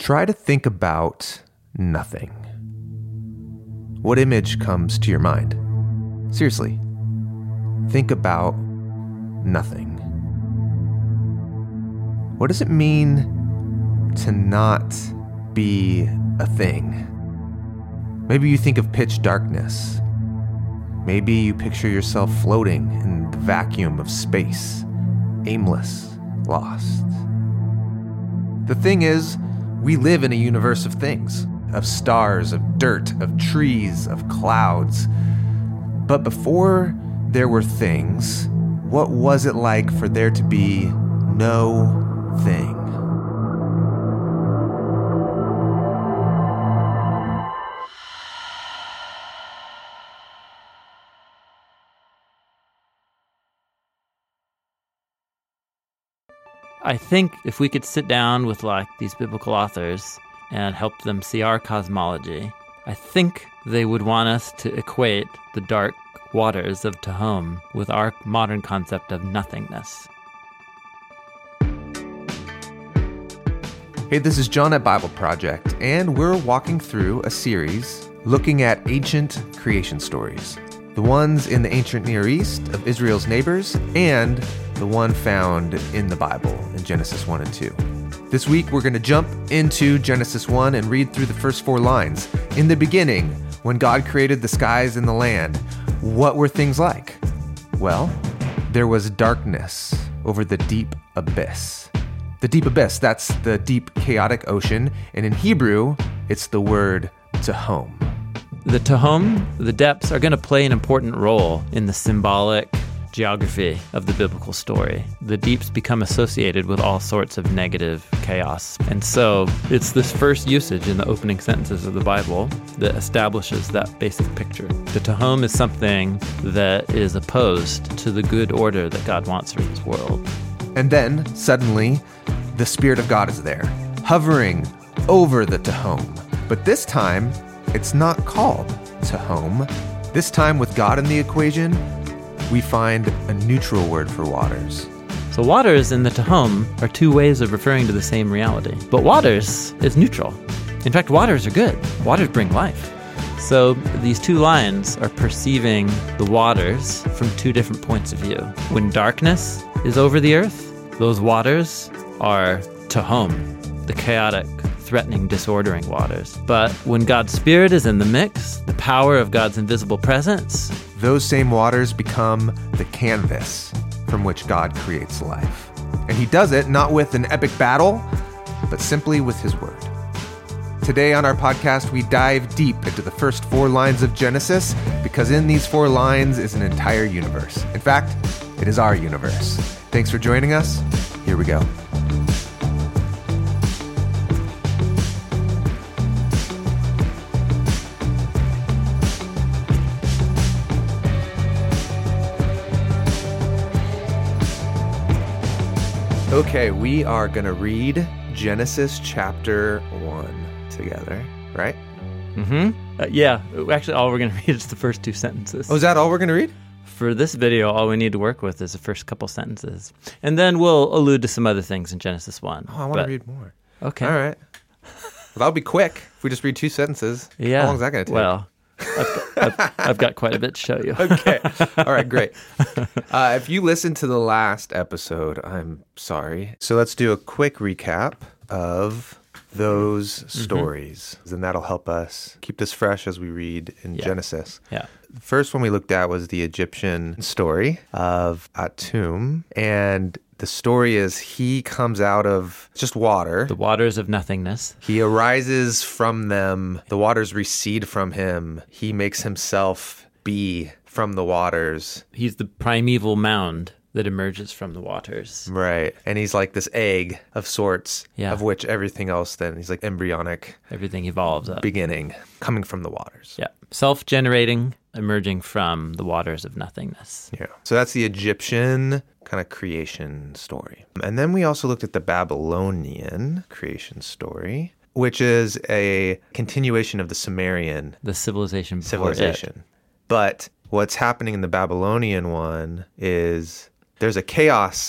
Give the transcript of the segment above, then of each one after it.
Try to think about nothing. What image comes to your mind? Seriously, think about nothing. What does it mean to not be a thing? Maybe you think of pitch darkness. Maybe you picture yourself floating in the vacuum of space, aimless, lost. The thing is, we live in a universe of things, of stars, of dirt, of trees, of clouds. But before there were things, what was it like for there to be no thing? I think if we could sit down with these biblical authors and help them see our cosmology, I think they would want us to equate the dark waters of Tehom with our modern concept of nothingness. Hey, this is John at Bible Project, and we're walking through a series looking at ancient creation stories. The ones in the ancient Near East of Israel's neighbors, and the one found in the Bible in Genesis 1 and 2. This week, we're going to jump into Genesis 1 and read through the first 4 lines. In the beginning, when God created the skies and the land, what were things like? Well, there was darkness over the deep abyss. The deep abyss, that's the deep chaotic ocean, and in Hebrew, it's the word Tehom. The Tehom, the depths, are going to play an important role in the symbolic geography of the biblical story. The deeps become associated with all sorts of negative chaos. And so it's this first usage in the opening sentences of the Bible that establishes that basic picture. The Tehom is something that is opposed to the good order that God wants for his world. And then, suddenly, the Spirit of God is there, hovering over the Tehom. But this time, it's not called Tehom. This time, with God in the equation, we find a neutral word for waters. So waters and the Tehom are two ways of referring to the same reality. But waters is neutral. In fact, waters are good. Waters bring life. So these two lines are perceiving the waters from two different points of view. When darkness is over the earth, those waters are Tehom, the chaotic, threatening, disordering waters. But when God's Spirit is in the mix, the power of God's invisible presence, those same waters become the canvas from which God creates life. And he does it not with an epic battle, but simply with his word. Today on our podcast, we dive deep into the first 4 lines of Genesis, because in these 4 lines is an entire universe. In fact, it is our universe. Thanks for joining us. Here we go. Okay, we are going to read Genesis chapter 1 together, right? Yeah, actually all we're going to read is the first 2 sentences. Oh, is that all we're going to read? For this video, all we need to work with is the first couple sentences. And then we'll allude to some other things in Genesis 1. Oh, I want to read more. Okay. All right. Well, that'll be quick if we just read 2 sentences. Yeah. How long is that going to take? Well, I've got quite a bit to show you. Okay. All right, great. If you listened to the last episode, I'm sorry. So let's do a quick recap of those stories. And that'll help us keep this fresh as we read in Genesis. Yeah. The first one we looked at was the Egyptian story of Atum. And the story is he comes out of just water. The waters of nothingness. He arises from them. The waters recede from him. He makes himself be from the waters. He's the primeval mound that emerges from the waters. Right. And he's like this egg of sorts, Yeah. of which everything else then, he's like embryonic. Everything evolves up. Beginning, coming from the waters. Yeah. Self-generating, emerging from the waters of nothingness. Yeah. So that's the Egyptian kind of creation story. And then we also looked at the Babylonian creation story, which is a continuation of the Sumerian The civilization before it. But what's happening in the Babylonian one is there's a chaos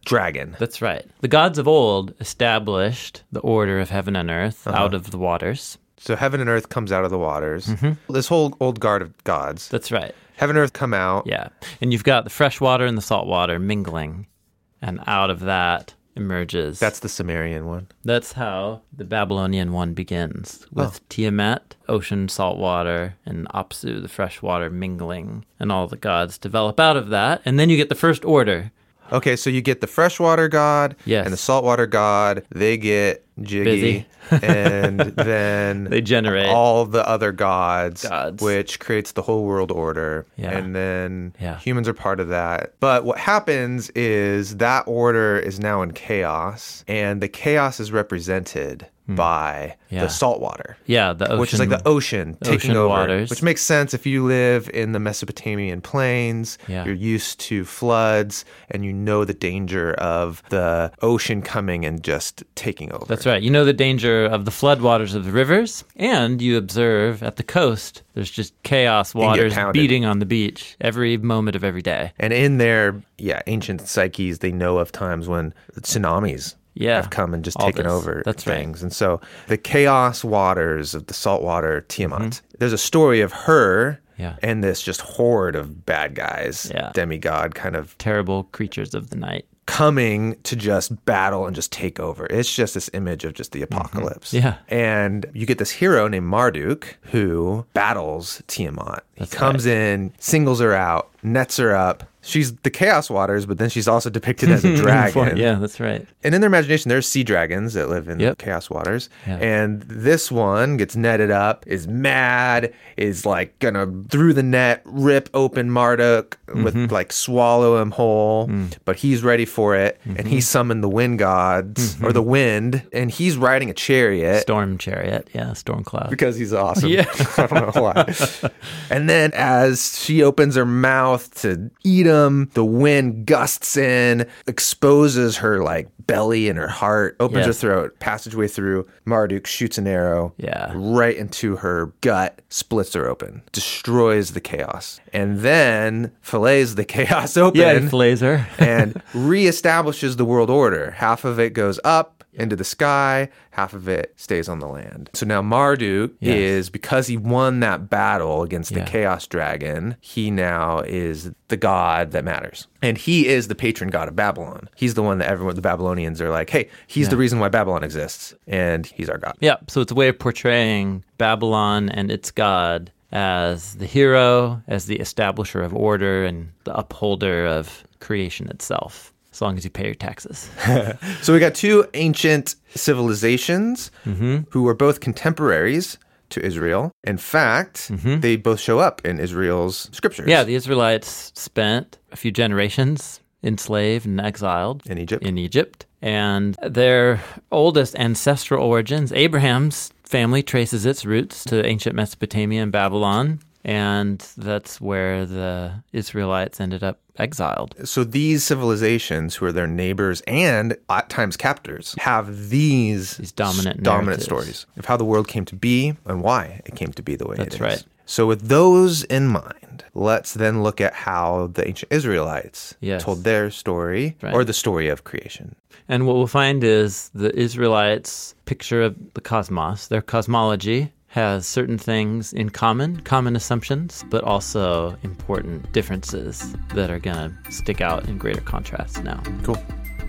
dragon. That's right. The gods of old established the order of heaven and earth out of the waters. So heaven and earth comes out of the waters. This whole old guard of gods. That's right. Heaven and earth come out. Yeah. And you've got the fresh water and the salt water mingling. And out of that emerges. That's the Sumerian one. That's how the Babylonian one begins, with Tiamat, ocean, salt water, and Apsu, the fresh water mingling. And all the gods develop out of that. And then you get the first order. Okay, so you get the freshwater god and the saltwater god. They get jiggy. And then they generate all the other gods, which creates the whole world order. Yeah. And then humans are part of that. But what happens is that order is now in chaos, and the chaos is represented by the salt water. Yeah, the ocean. Which is like the ocean taking over. Waters. Which makes sense if you live in the Mesopotamian plains. Yeah. You're used to floods, and you know the danger of the ocean coming and just taking over. That's right. You know the danger of the floodwaters of the rivers, and you observe at the coast, there's just chaos waters beating on the beach every moment of every day. And in their ancient psyches, they know of times when tsunamis have come and just taken over things. Right. And so the chaos waters of the saltwater Tiamat, there's a story of her and this just horde of bad guys, demigod kind of terrible creatures of the night, coming to just battle and just take over. It's just this image of just the apocalypse. Yeah. And you get this hero named Marduk who battles Tiamat. He comes in, singles her out, nets her up. She's the chaos waters, but then she's also depicted as a dragon. Yeah, that's right. And in their imagination, there's sea dragons that live in the chaos waters. Yeah. And this one gets netted up, is mad, is like gonna, through the net, rip open Marduk with like swallow him whole. But he's ready for it. And he summoned the wind gods, or the wind, and he's riding a chariot. Storm chariot, storm cloud. Because he's awesome. Yeah. I don't know why. And then as she opens her mouth to eat him, the wind gusts in, exposes her like belly and her heart, opens her throat, passageway through. Marduk shoots an arrow right into her gut, splits her open, destroys the chaos, and then fillets the chaos open. Yeah, he fillets her. And reestablishes the world order. Half of it goes up into the sky, half of it stays on the land. So now Marduk is, because he won that battle against the chaos dragon, he now is the god that matters. And he is the patron god of Babylon. He's the one that the Babylonians are like, hey, he's the reason why Babylon exists, and he's our god. Yeah, so it's a way of portraying Babylon and its god as the hero, as the establisher of order, and the upholder of creation itself. As long as you pay your taxes. So we got two ancient civilizations who were both contemporaries to Israel. In fact, they both show up in Israel's scriptures. Yeah, the Israelites spent a few generations enslaved and exiled in Egypt. And their oldest ancestral origins, Abraham's family traces its roots to ancient Mesopotamia and Babylon. And that's where the Israelites ended up exiled. So these civilizations, who are their neighbors and at times captors, have these dominant stories of how the world came to be and why it came to be the way it is. That's right. So with those in mind, let's then look at how the ancient Israelites told their story, or the story of creation. And what we'll find is the Israelites' picture of the cosmos, their cosmology, has certain things in common assumptions, but also important differences that are going to stick out in greater contrast now. Cool.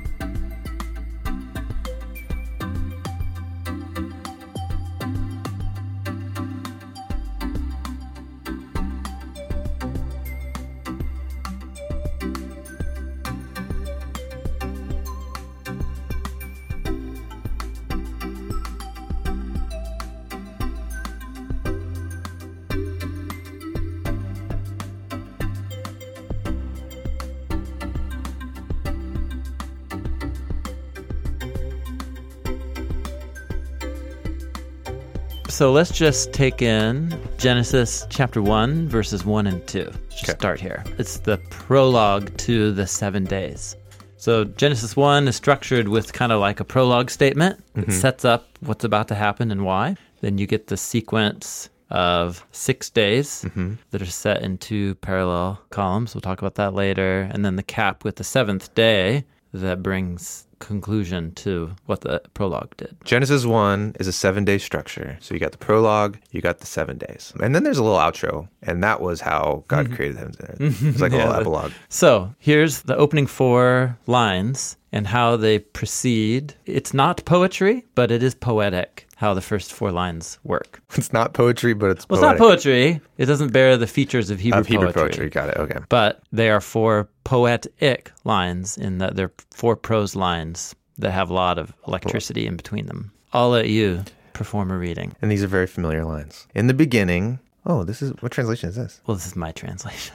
So let's just take in Genesis chapter 1, verses 1 and 2. Start here. It's the prologue to the 7 days. So Genesis 1 is structured with kind of like a prologue statement. It sets up what's about to happen and why. Then you get the sequence of 6 days that are set in 2 parallel columns. We'll talk about that later. And then the cap with the 7th day that brings conclusion to what the prologue did. Genesis 1 is a 7-day structure. So you got the prologue, you got the 7 days. And then there's a little outro. And that was how God created the heavens and earth. It's like a little epilogue. So here's the opening 4 lines and how they proceed. It's not poetry, but it is poetic, how the first 4 lines work. It's not poetry, but it's Well, poetic. it's not poetry. It doesn't bear the features of Hebrew poetry. Got it. Okay. But they are 4 poetic lines in that they're 4 prose lines that have a lot of electricity in between them. I'll let you perform a reading. And these are very familiar lines. In the beginning... Oh, this is... What translation is this? Well, this is my translation.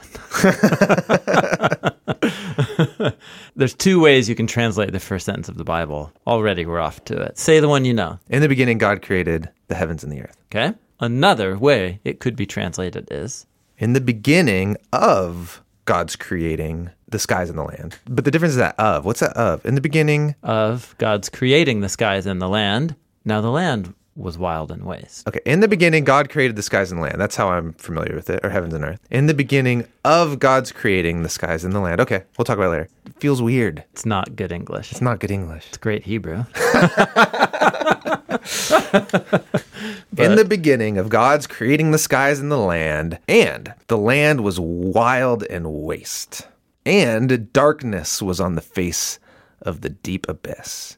There's 2 ways you can translate the first sentence of the Bible. Already we're off to it. Say the one you know. In the beginning, God created the heavens and the earth. Okay? Another way it could be translated is... In the beginning of God's creating the skies and the land. But the difference is that of. What's that of? In the beginning... Of God's creating the skies and the land. Now the land was wild and waste. Okay, in the beginning, God created the skies and the land. That's how I'm familiar with it, or heavens and earth. In the beginning of God's creating the skies and the land. Okay, we'll talk about it later. It feels weird. It's not good English. It's not good English. It's great Hebrew. In the beginning of God's creating the skies and the land was wild and waste, and darkness was on the face of the deep abyss,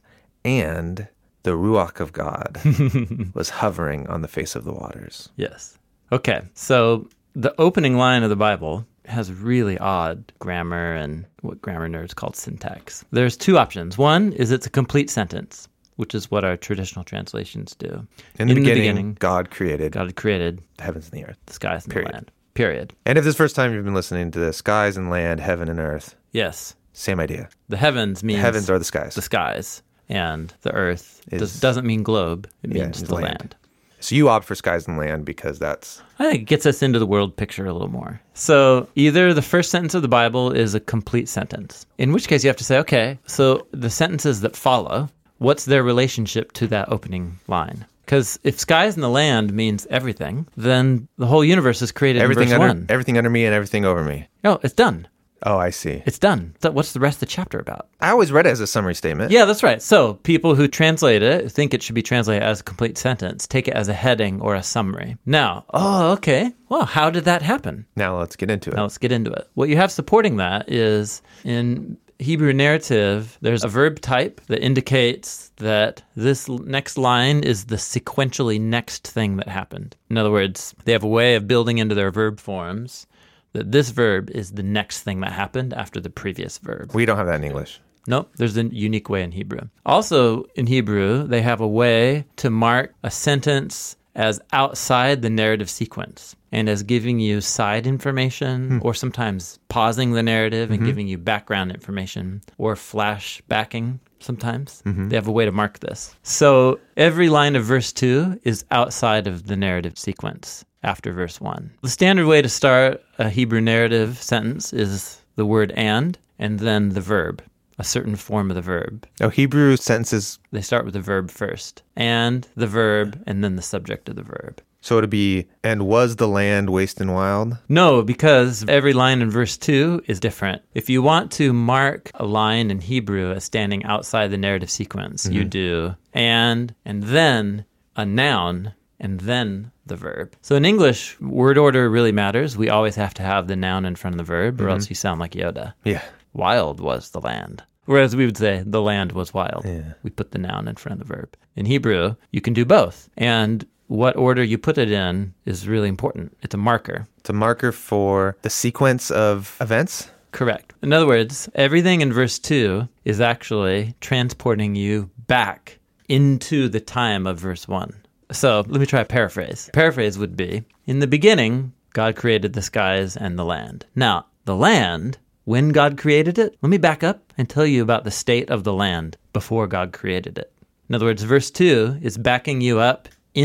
and the Ruach of God was hovering on the face of the waters. Yes. Okay, so the opening line of the Bible has really odd grammar and what grammar nerds call syntax. There's 2 options. One is it's a complete sentence, which is what our traditional translations do. In the beginning, God created the heavens and the earth. The skies and Period. the land. Period. And if this is the first time you've been listening to the skies and land, heaven and earth, Yes. same idea. The heavens means... The heavens are the skies. The skies. And the earth doesn't mean globe. It means it's the land. So you opt for skies and land because that's... I think it gets us into the world picture a little more. So either the first sentence of the Bible is a complete sentence, in which case you have to say, okay, so the sentences that follow, what's their relationship to that opening line? Because if skies and the land means everything, then the whole universe is created in verse 1. Everything under me and everything over me. Oh, it's done. Oh, I see. It's done. So what's the rest of the chapter about? I always read it as a summary statement. Yeah, that's right. So people who translate it think it should be translated as a complete sentence, take it as a heading or a summary. Now, okay. Well, how did that happen? Now let's get into it. What you have supporting that is in Hebrew narrative, there's a verb type that indicates that this next line is the sequentially next thing that happened. In other words, they have a way of building into their verb forms that this verb is the next thing that happened after the previous verb. We don't have that in English. Nope, there's a unique way in Hebrew. Also, in Hebrew, they have a way to mark a sentence as outside the narrative sequence and as giving you side information or sometimes pausing the narrative and giving you background information or flashbacking sometimes. They have a way to mark this. So every line of verse 2 is outside of the narrative sequence after verse 1. The standard way to start a Hebrew narrative sentence is the word and then the verb, a certain form of the verb. Oh, Hebrew sentences... They start with the verb first, and the verb, and then the subject of the verb. So it'd be, and was the land waste and wild? No, because every line in verse 2 is different. If you want to mark a line in Hebrew as standing outside the narrative sequence, you do and then a noun, and then the verb. So in English, word order really matters. We always have to have the noun in front of the verb, or else you sound like Yoda. Yeah. Wild was the land. Whereas we would say, the land was wild. Yeah. We put the noun in front of the verb. In Hebrew, you can do both. And what order you put it in is really important. It's a marker. It's a marker for the sequence of events? Correct. In other words, everything in verse 2 is actually transporting you back into the time of verse 1. So let me try a paraphrase. Paraphrase would be, in the beginning, God created the skies and the land. Now, the land, when God created it, let me back up and tell you about the state of the land before God created it. In other words, verse 2 is backing you up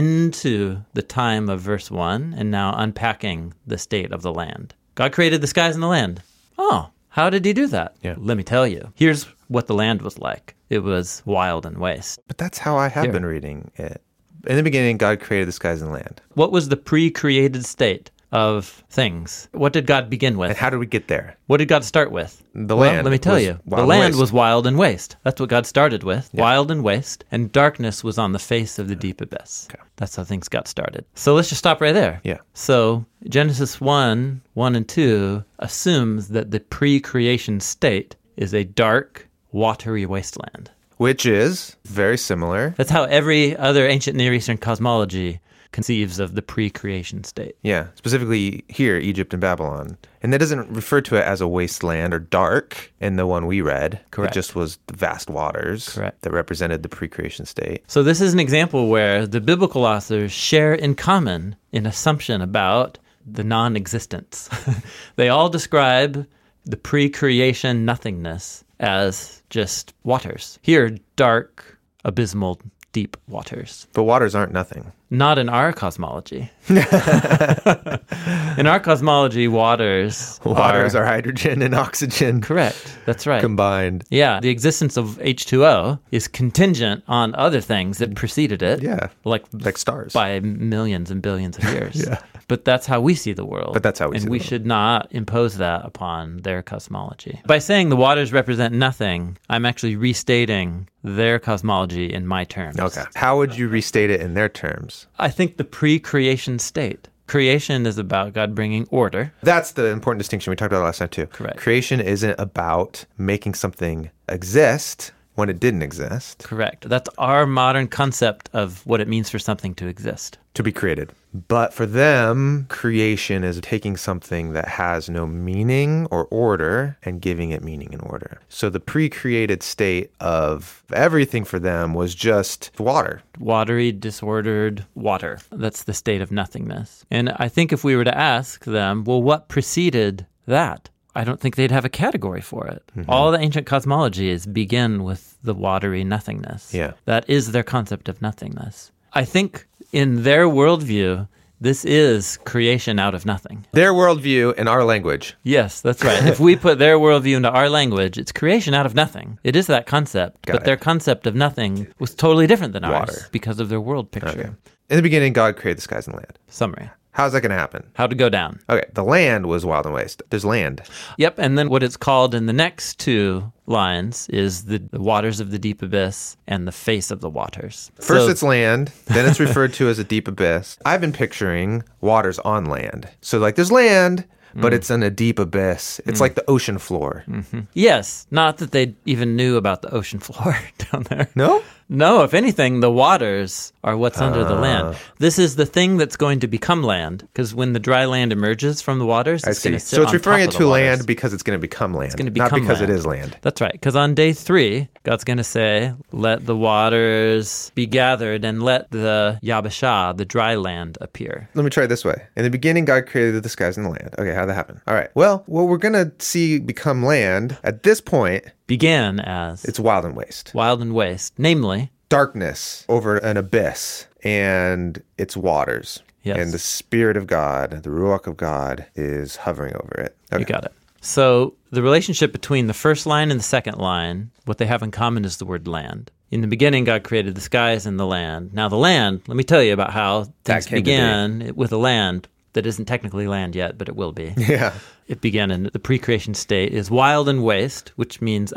into the time of verse 1 and now unpacking the state of the land. God created the skies and the land. Oh, how did he do that? Yeah. Let me tell you. Here's what the land was like. It was wild and waste. But that's how I have been reading it. In the beginning, God created the skies and land. What was the pre-created state of things. What did God begin with? And how did we get there? What did God start with? The Well, land. let me tell was you. wild The and land waste. was wild and waste. That's what God started with. Wild and waste. And darkness was on the face of the deep abyss. Okay. That's how things got started. So let's just stop right there. Yeah. So Genesis 1 and 2 assumes that the pre-creation state is a dark, watery wasteland. Which is very similar. That's how every other ancient Near Eastern cosmology conceives of the pre-creation state. Yeah, specifically here, Egypt and Babylon. And that doesn't refer to it as a wasteland or dark in the one we read. Correct. It just was the vast waters Correct. that represented the pre-creation state. So this is an example where the biblical authors share in common an assumption about the non-existence. They all describe the pre-creation nothingness as just waters. Here, dark, abysmal, deep waters. But waters aren't nothing. Not in our cosmology. In our cosmology, waters Waters are hydrogen and oxygen correct. That's right. combined. Yeah, the existence of H2O is contingent on other things that preceded it. Yeah, Like stars. by millions and billions of years. Yeah. But that's how we see the world. But that's how we see And the we world. should not impose that upon their cosmology. By saying the waters represent nothing, I'm actually restating their cosmology in my terms. Okay. How would you restate it in their terms? I think the pre-creation state. Creation is about God bringing order. That's the important distinction we talked about last time too. Correct. Creation isn't about making something exist when it didn't exist, Correct. That's our modern concept of what it means for something to exist. to be created. But for them, creation is taking something that has no meaning or order and giving it meaning and order. So the pre-created state of everything for them was just water. Watery, disordered water. That's the state of nothingness. And I think if we were to ask them, well, what preceded that? I don't think they'd have a category for it. Mm-hmm. All the ancient cosmologies begin with the watery nothingness. Yeah. That is their concept of nothingness. I think in their worldview, this is creation out of nothing. Their worldview in our language. Yes, that's right. If we put their worldview into our language, it's creation out of nothing. It is that concept, Got but it. their concept of nothing was totally different than ours Water. because of their world picture. Okay. In the beginning, God created the skies and land. Summary. How's that going to happen? How to go down. Okay, the land was wild and waste. There's land. Yep, and then what it's called in the next two lines is the waters of the deep abyss and the face of the waters. First So- it's land, then it's referred to as a deep abyss. I've been picturing waters on land. So like there's land, but it's in a deep abyss. It's like the ocean floor. Yes, not that they even knew about the ocean floor down there. No? No, if anything, the waters are what's under the land. This is the thing that's going to become land, because when the dry land emerges from the waters, I it's going see. to sit So it's on referring top it of to the land waters. because it's going to become land. It's going to not become because land. it is land. That's right, because on day 3, God's going to say, let the waters be gathered and let the Yabashah, the dry land, appear. Let me try it this way. In the beginning, God created the skies and the land. Okay, how'd that happen? All right. Well, what we're going to see become land at this point, Began as it's wild and waste. wild and waste, namely, Darkness over an abyss and its waters. Yes. And the Spirit of God, the Ruach of God, is hovering over it. Okay. you got it. So the relationship between the first line and the second line, what they have in common is the word land. In the beginning, God created the skies and the land. Now the land, let me tell you about how things came to be. began with a land that isn't technically land yet, but it will be. Yeah. It began in the pre-creation state, is wild and waste, which means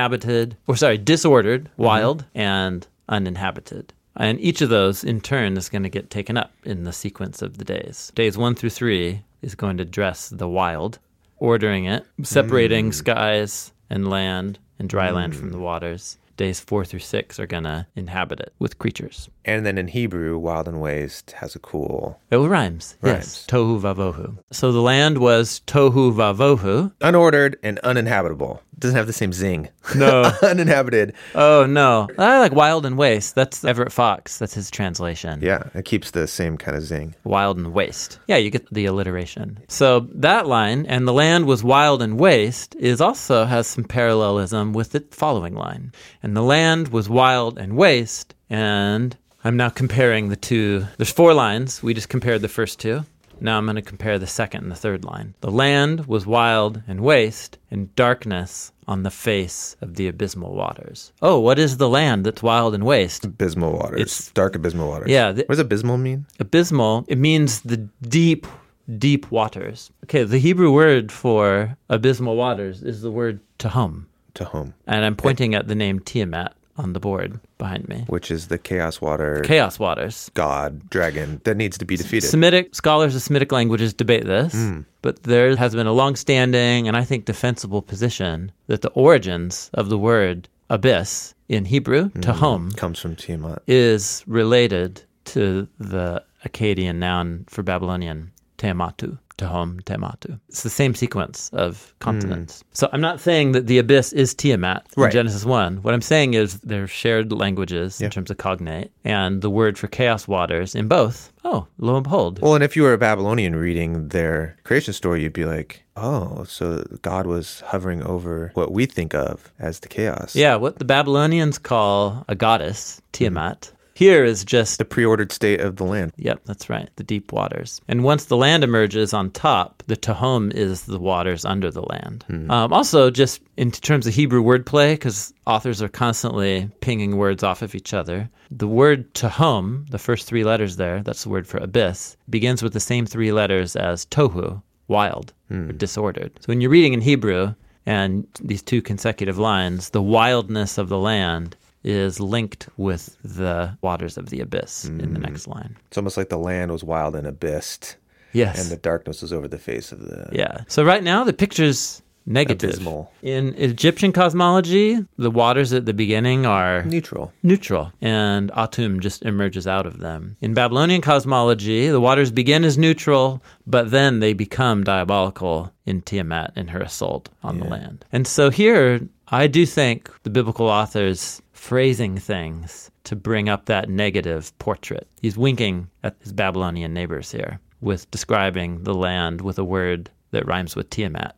disordered, wild, and uninhabited. And each of those, in turn, is going to get taken up in the sequence of the days. Days 1 through 3 is going to address the wild, ordering it, separating skies and land and dry land from the waters. Days 4 through 6 are going to inhabit it with creatures. And then in Hebrew, wild and waste has a cool It rhymes. Rhymes. Yes. Tohu vavohu. So the land was tohu vavohu. unordered and uninhabitable. Doesn't have the same zing. No. Uninhabited. Oh, no. I like wild and waste. That's Everett Fox. That's his translation. Yeah, it keeps the same kind of zing. Wild and waste. Yeah, you get the alliteration. So that line, and the land was wild and waste, also has some parallelism with the following line. And the land was wild and waste, and I'm now comparing the two. There's 4 lines. We just compared the first 2. Now I'm going to compare the second and the third line. The land was wild and waste, and darkness on the face of the abysmal waters. Oh, what is the land that's wild and waste? Abysmal waters. It's- dark abysmal waters. Yeah, What does abysmal mean? Abysmal, it means the deep deep waters. Okay, the Hebrew word for abysmal waters is the word Tehom. Tehom, And I'm pointing at the name Tiamat on the board behind me. which is the chaos water Chaos waters. god, dragon that needs to be defeated. Semitic scholars of Semitic languages debate this, but there has been a long-standing and I think defensible position that the origins of the word abyss in Hebrew, Tehom, Comes from Tiamat. is related to the Akkadian noun for Babylonian, Tiamatu. Tehom, Tiamatu. It's the same sequence of consonants. So I'm not saying that the abyss is Tiamat in Right. Genesis 1. What I'm saying is they're shared languages in terms of cognate, and the word for chaos waters in both, oh, lo and behold. Well, and if you were a Babylonian reading their creation story, you'd be like, oh, so God was hovering over what we think of as the chaos. Yeah, what the Babylonians call a goddess, Tiamat, here is just The preordered state of the land. Yep, that's right. The deep waters. And once the land emerges on top, the Tehom is the waters under the land. Also, just in terms of Hebrew wordplay, because authors are constantly pinging words off of each other, the word Tehom, the first three letters there, that's the word for abyss, begins with the same three letters as tohu, wild, or disordered. So when you're reading in Hebrew, and these two consecutive lines, the wildness of the land is linked with the waters of the abyss in the next line. It's almost like the land was wild and abyssed, Yes. and the darkness was over the face of the Yeah. So right now the picture's negative. abysmal. In Egyptian cosmology, the waters at the beginning are Neutral. neutral, and Atum just emerges out of them. In Babylonian cosmology, the waters begin as neutral, but then they become diabolical in Tiamat and her assault on the land. And so here, I do think the biblical author's phrasing things to bring up that negative portrait. He's winking at his Babylonian neighbors here with describing the land with a word that rhymes with Tiamat.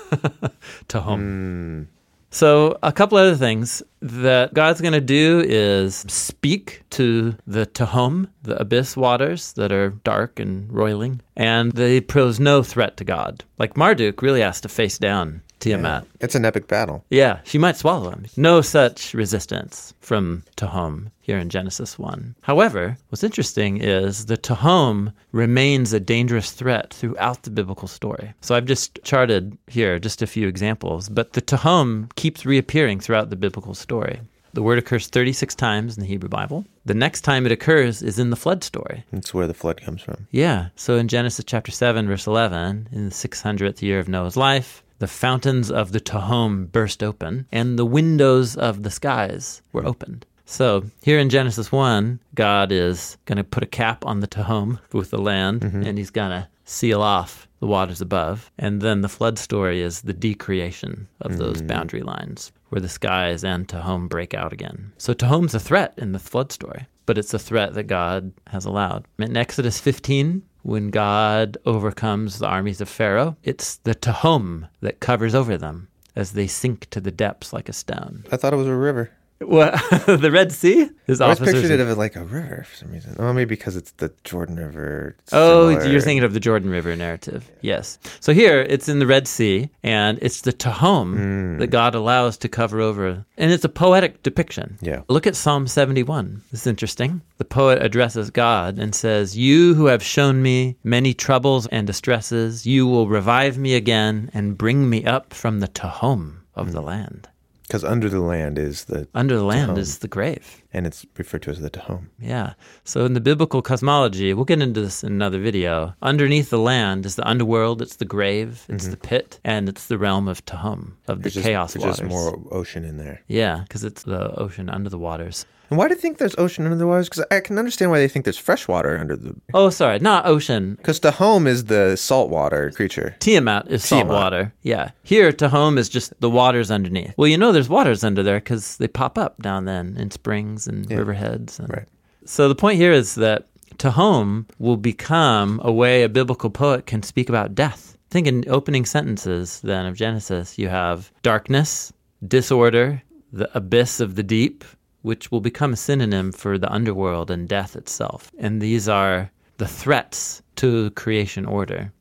Tehom. So a couple other things that God's going to do is speak to the Tehom, the abyss waters that are dark and roiling, and they pose no threat to God. Like Marduk really has to face down Tiamat. It's an epic battle. Yeah, she might swallow him. No such resistance from Tehom here in Genesis 1. However, what's interesting is the Tehom remains a dangerous threat throughout the biblical story. So I've just charted here just a few examples, but the Tehom keeps reappearing throughout the biblical story. The word occurs 36 times in the Hebrew Bible. The next time it occurs is in the flood story. That's where the flood comes from. Yeah, so in Genesis chapter 7, verse 11, in the 600th year of Noah's life, the fountains of the Tehom burst open, and the windows of the skies were opened. So here in Genesis 1, God is going to put a cap on the Tehom with the land, and he's going to seal off the waters above. And then the flood story is the decreation of those boundary lines, where the skies and Tehom break out again. So Tehom's a threat in the flood story, but it's a threat that God has allowed. In Exodus 15, when God overcomes the armies of Pharaoh, it's the Tehom that covers over them as they sink to the depths like a stone. I thought it was a river. What? The Red Sea? His I always officers. pictured it as like a river for some reason. Oh, maybe because it's the Jordan River. It's Oh, similar. you're thinking of the Jordan River narrative. Yes. So here, it's in the Red Sea, and it's the Tehom that God allows to cover over. And it's a poetic depiction. Yeah. Look at Psalm 71. This is interesting. The poet addresses God and says, "You who have shown me many troubles and distresses, you will revive me again and bring me up from the Tehom of the land." Because under the land is the Under the land Tehom. is the grave. and it's referred to as the Tehom. Yeah. So in the biblical cosmology, we'll get into this in another video. Underneath the land is the underworld, it's the grave, it's the pit, and it's the realm of Tehom, of the chaos There's waters. just more ocean in there. Yeah, because it's the ocean under the waters. And why do you think there's ocean under the waters? Because I can understand why they think there's fresh water under the... Oh, sorry, not ocean. Because Tehom is the saltwater creature. Tiamat is salt Tiamat. water. Yeah. Here, Tehom is just the waters underneath. Well, you know there's waters under there because they pop up down then in springs and riverheads. And... Right. So the point here is that Tehom will become a way a biblical poet can speak about death. Think in opening sentences then of Genesis, you have darkness, disorder, the abyss of the deep, which will become a synonym for the underworld and death itself. And these are the threats to creation order.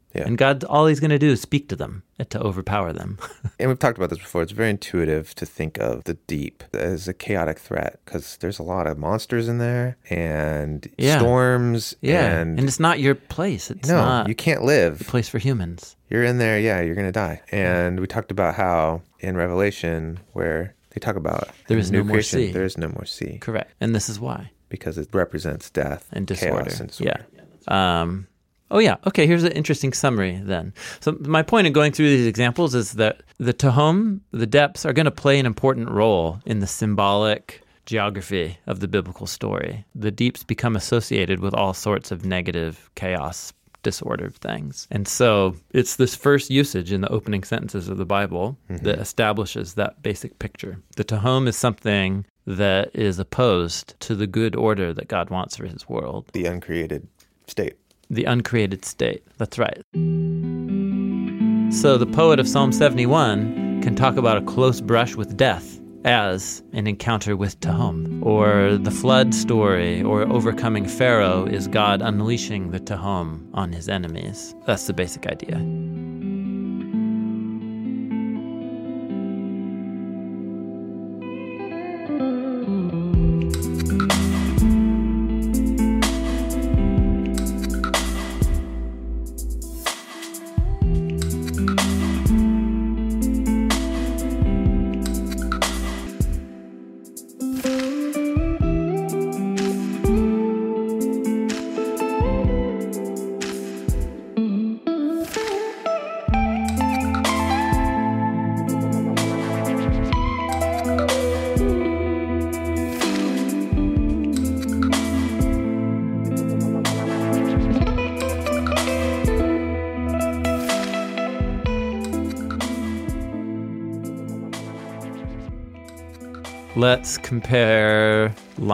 Yeah. And God, all he's going to do is speak to them to overpower them. And we've talked about this before. It's very intuitive to think of the deep as a chaotic threat because there's a lot of monsters in there and storms. And it's not your place. It's not you can't live. a place for humans. You're in there, you're going to die. And we talked about how in Revelation, where they talk about there is no more sea. There is no more sea. Correct. And this is why. Because it represents death and disorder. Chaos and disorder. Yeah. Okay, here's an interesting summary then. So my point in going through these examples is that the Tehom, the depths, are going to play an important role in the symbolic geography of the biblical story. The deeps become associated with all sorts of negative chaos, disordered things. And so it's this first usage in the opening sentences of the Bible that establishes that basic picture. The Tehom is something that is opposed to the good order that God wants for his world. The uncreated state. The uncreated state. That's right. So the poet of Psalm 71 can talk about a close brush with death as an encounter with Tehom, or the flood story, or overcoming Pharaoh is God unleashing the Tehom on his enemies. That's the basic idea. Let's compare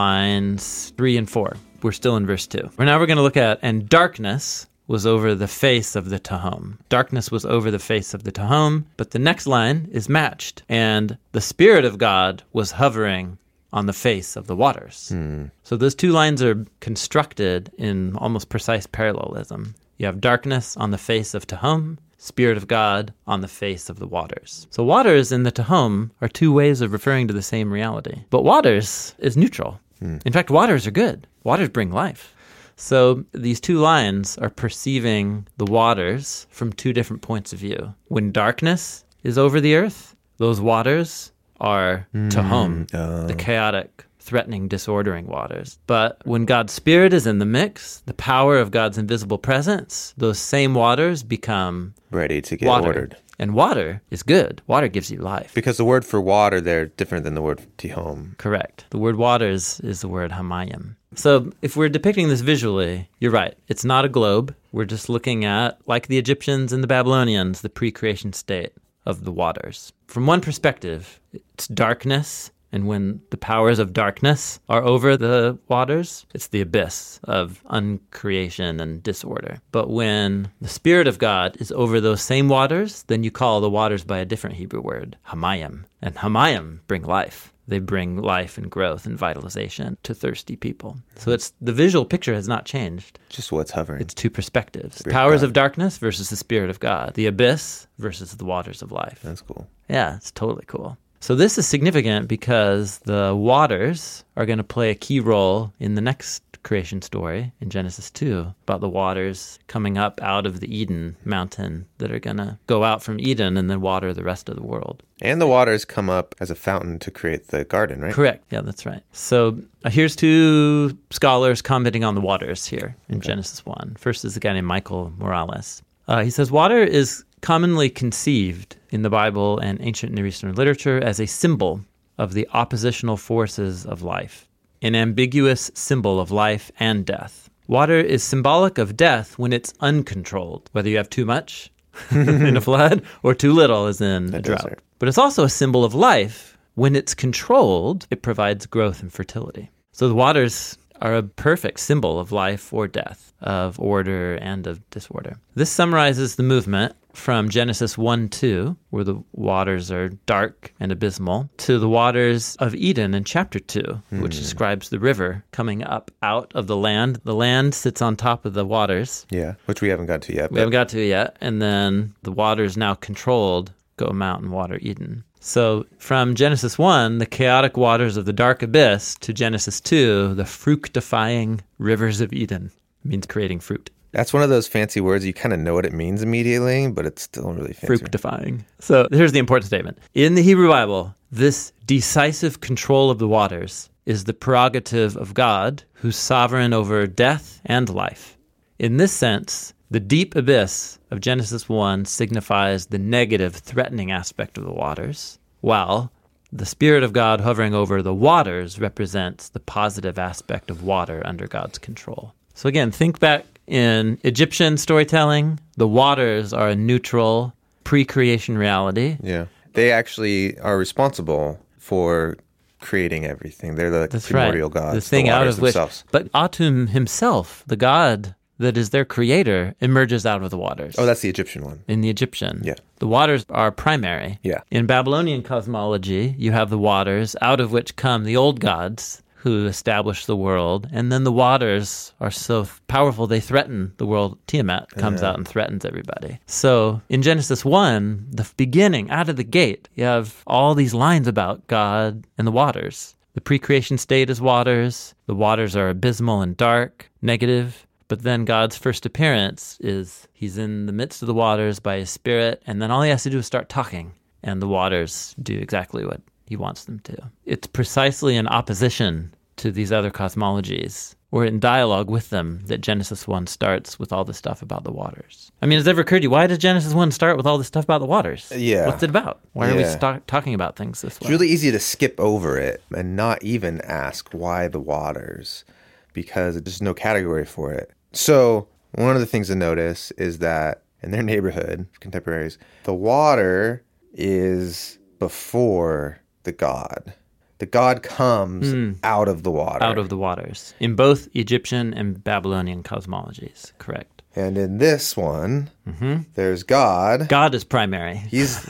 lines 3 and 4. We're still in verse 2. Now we're going to look at, and darkness was over the face of the Tehom. Darkness was over the face of the Tehom, but the next line is matched. And the Spirit of God was hovering on the face of the waters. So those two lines are constructed in almost precise parallelism. You have darkness on the face of Tehom, Spirit of God on the face of the waters. So waters and the Tehom are two ways of referring to the same reality. But waters is neutral. In fact, waters are good. Waters bring life. So these two lines are perceiving the waters from two different points of view. When darkness is over the earth, those waters are Tehom, the chaotic, threatening, disordering waters. But when God's Spirit is in the mix, the power of God's invisible presence, those same waters become ready to get water. ordered. And water is good. Water gives you life. Because the word for water there different than the word Tehom. Correct. The word waters is the word hamayim. So if we're depicting this visually, you're right. It's not a globe. We're just looking at, like the Egyptians and the Babylonians, the pre-creation state of the waters. From one perspective, it's darkness. And when the powers of darkness are over the waters, it's the abyss of uncreation and disorder. But when the Spirit of God is over those same waters, then you call the waters by a different Hebrew word, hamayim. And hamayim bring life. They bring life and growth and vitalization to thirsty people. So it's the visual picture has not changed. Just what's hovering. It's two perspectives. Spirit Powers God. of darkness versus the Spirit of God. The abyss versus the waters of life. That's cool. Yeah, it's totally cool. So this is significant because the waters are going to play a key role in the next creation story in Genesis 2 about the waters coming up out of the Eden mountain that are going to go out from Eden and then water the rest of the world. And the waters come up as a fountain to create the garden, right? Correct. Yeah, that's right. So here's two scholars commenting on the waters here in Genesis 1. First is a guy named Michael Morales. He says, water is commonly conceived in the Bible and ancient Near Eastern literature as a symbol of the oppositional forces of life, an ambiguous symbol of life and death. Water is symbolic of death when it's uncontrolled, whether you have too much in a flood or too little as in a drought. Desert. But it's also a symbol of life. When it's controlled, it provides growth and fertility. So the waters are a perfect symbol of life or death, of order and of disorder. This summarizes the movement from Genesis 1:2, where the waters are dark and abysmal, to the waters of Eden in chapter 2, which describes the river coming up out of the land. The land sits on top of the waters. Yeah, which we haven't got to yet. We haven't got to it yet. And then the waters now controlled go mountain water Eden. So from Genesis 1, the chaotic waters of the dark abyss, to Genesis 2, the fructifying rivers of Eden. It means creating fruit. That's one of those fancy words. You kind of know what it means immediately, but it's still really fancy. Fructifying. So here's the important statement. In the Hebrew Bible, this decisive control of the waters is the prerogative of God, who's sovereign over death and life. In this sense, the deep abyss of Genesis 1 signifies the negative, threatening aspect of the waters, while the Spirit of God hovering over the waters represents the positive aspect of water under God's control. So again, think back in Egyptian storytelling, the waters are a neutral, pre-creation reality. Yeah. They actually are responsible for creating everything. They're the primordial gods, the thing out of themselves. But Atum himself, the god that is their creator, emerges out of the waters. Oh, that's the Egyptian one. In the Egyptian. Yeah. The waters are primary. Yeah. In Babylonian cosmology, you have the waters, out of which come the old gods who establish the world, and then the waters are so powerful they threaten the world. Tiamat comes out and threatens everybody. So in Genesis 1, the beginning, out of the gate, you have all these lines about God and the waters. The pre-creation state is waters. The waters are abysmal and dark, negative. But then God's first appearance is he's in the midst of the waters by his Spirit, and then all he has to do is start talking, and the waters do exactly what he wants them to. It's precisely in opposition to these other cosmologies, or in dialogue with them, that Genesis 1 starts with all the stuff about the waters. I mean, has it ever occurred to you, why did Genesis 1 start with all this stuff about the waters? Yeah. What's it about? Why are we talking about things this way? It's really easy to skip over it and not even ask why the waters, because there's no category for it. So one of the things to notice is that in their neighborhood, contemporaries, the water is before the god. The god comes out of the water. Out of the waters. In both Egyptian and Babylonian cosmologies, correct. And in this one, there's God. God is primary.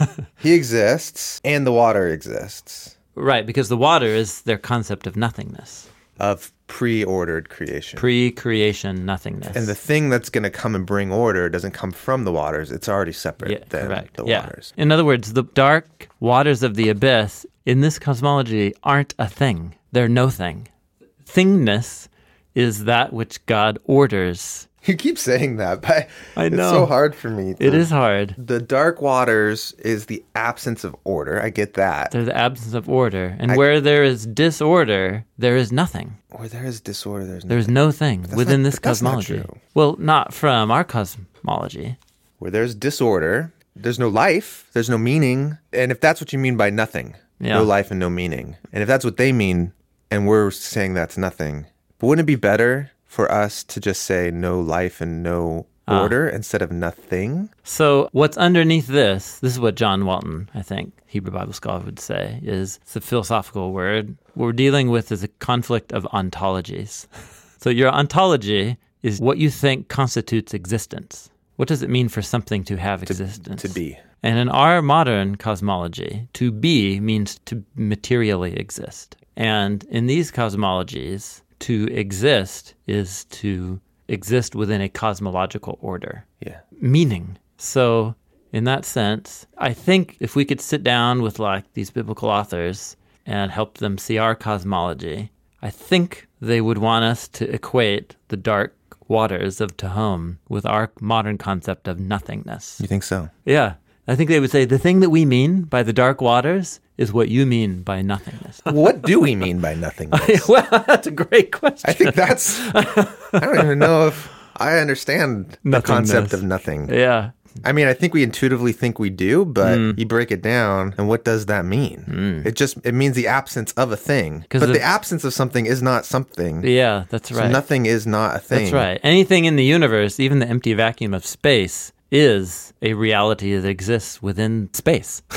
He exists, and the water exists. Right, because the water is their concept of nothingness. Of pre-ordered creation. Pre-creation nothingness. And the thing that's going to come and bring order doesn't come from the waters. It's already separate than the waters. In other words, the dark waters of the abyss in this cosmology aren't a thing. They're no thing. Thingness is that which God orders. You keep saying that, but I know. It's so hard for me. It is hard. The dark waters is the absence of order. I get that. They're the absence of order. And where there is disorder, there is nothing. Where there is disorder, there's nothing. There's no thing within this cosmology. That's not true. Well, not from our cosmology. Where there's disorder, there's no life, there's no meaning. And if that's what you mean by nothing, no life and no meaning. And if that's what they mean, and we're saying that's nothing, but wouldn't it be better for us to just say no life and no order instead of nothing? So what's underneath this is what John Walton, I think, Hebrew Bible scholar, would say, is it's a philosophical word. What we're dealing with is a conflict of ontologies. So your ontology is what you think constitutes existence. What does it mean for something to have existence? To be. And in our modern cosmology, to be means to materially exist. And in these cosmologies, to exist is to exist within a cosmological order. Yeah. Meaning. So in that sense, I think if we could sit down with like these biblical authors and help them see our cosmology, I think they would want us to equate the dark waters of Tehom with our modern concept of nothingness. You think so? Yeah. I think they would say the thing that we mean by the dark waters is what you mean by nothingness. What do we mean by nothingness? Well, that's a great question. I think that's... I don't even know if I understand the concept of nothing. Yeah. I mean, I think we intuitively think we do, but you break it down, and what does that mean? It means the absence of a thing. But the absence of something is not something. Yeah, that's right. So nothing is not a thing. That's right. Anything in the universe, even the empty vacuum of space, is a reality that exists within space.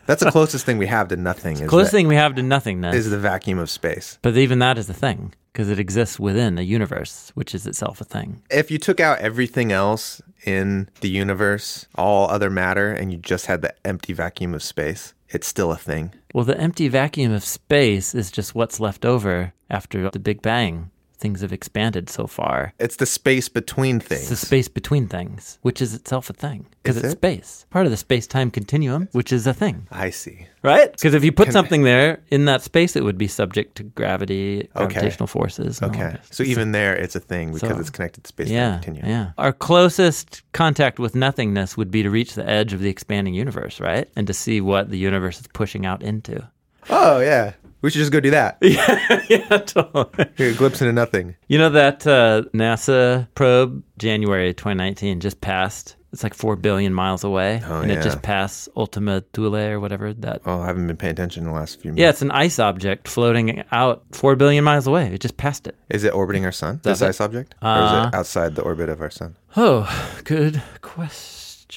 That's the closest thing we have to nothing. Closest thing we have to nothingness. Is the vacuum of space. But even that is a thing, because it exists within a universe, which is itself a thing. If you took out everything else in the universe, all other matter, and you just had the empty vacuum of space, it's still a thing. Well, the empty vacuum of space is just what's left over after the Big Bang. Things have expanded so far. It's the space between things. It's the space between things, which is itself a thing. Because Is it's it? space. Part of the space-time continuum, which is a thing. I see. Right? Because if you put something there, in that space, it would be subject to gravity, Okay. gravitational forces. and all Okay. that. So even there, it's a thing because So- it's connected to space Yeah, continuum. yeah. Our closest contact with nothingness would be to reach the edge of the expanding universe, right? And to see what the universe is pushing out into. Oh, yeah. We should just go do that. Yeah, totally. Here, glimpse into nothing. You know that NASA probe, January 2019, just passed? It's like 4 billion miles away. Oh, and yeah. it just passed Ultima Thule or whatever. That. Oh, I haven't been paying attention in the last few minutes. Yeah, it's an ice object floating out 4 billion miles away. It just passed it. Is it orbiting our sun, That's this it. ice object? Or is it outside the orbit of our sun? Oh, good question.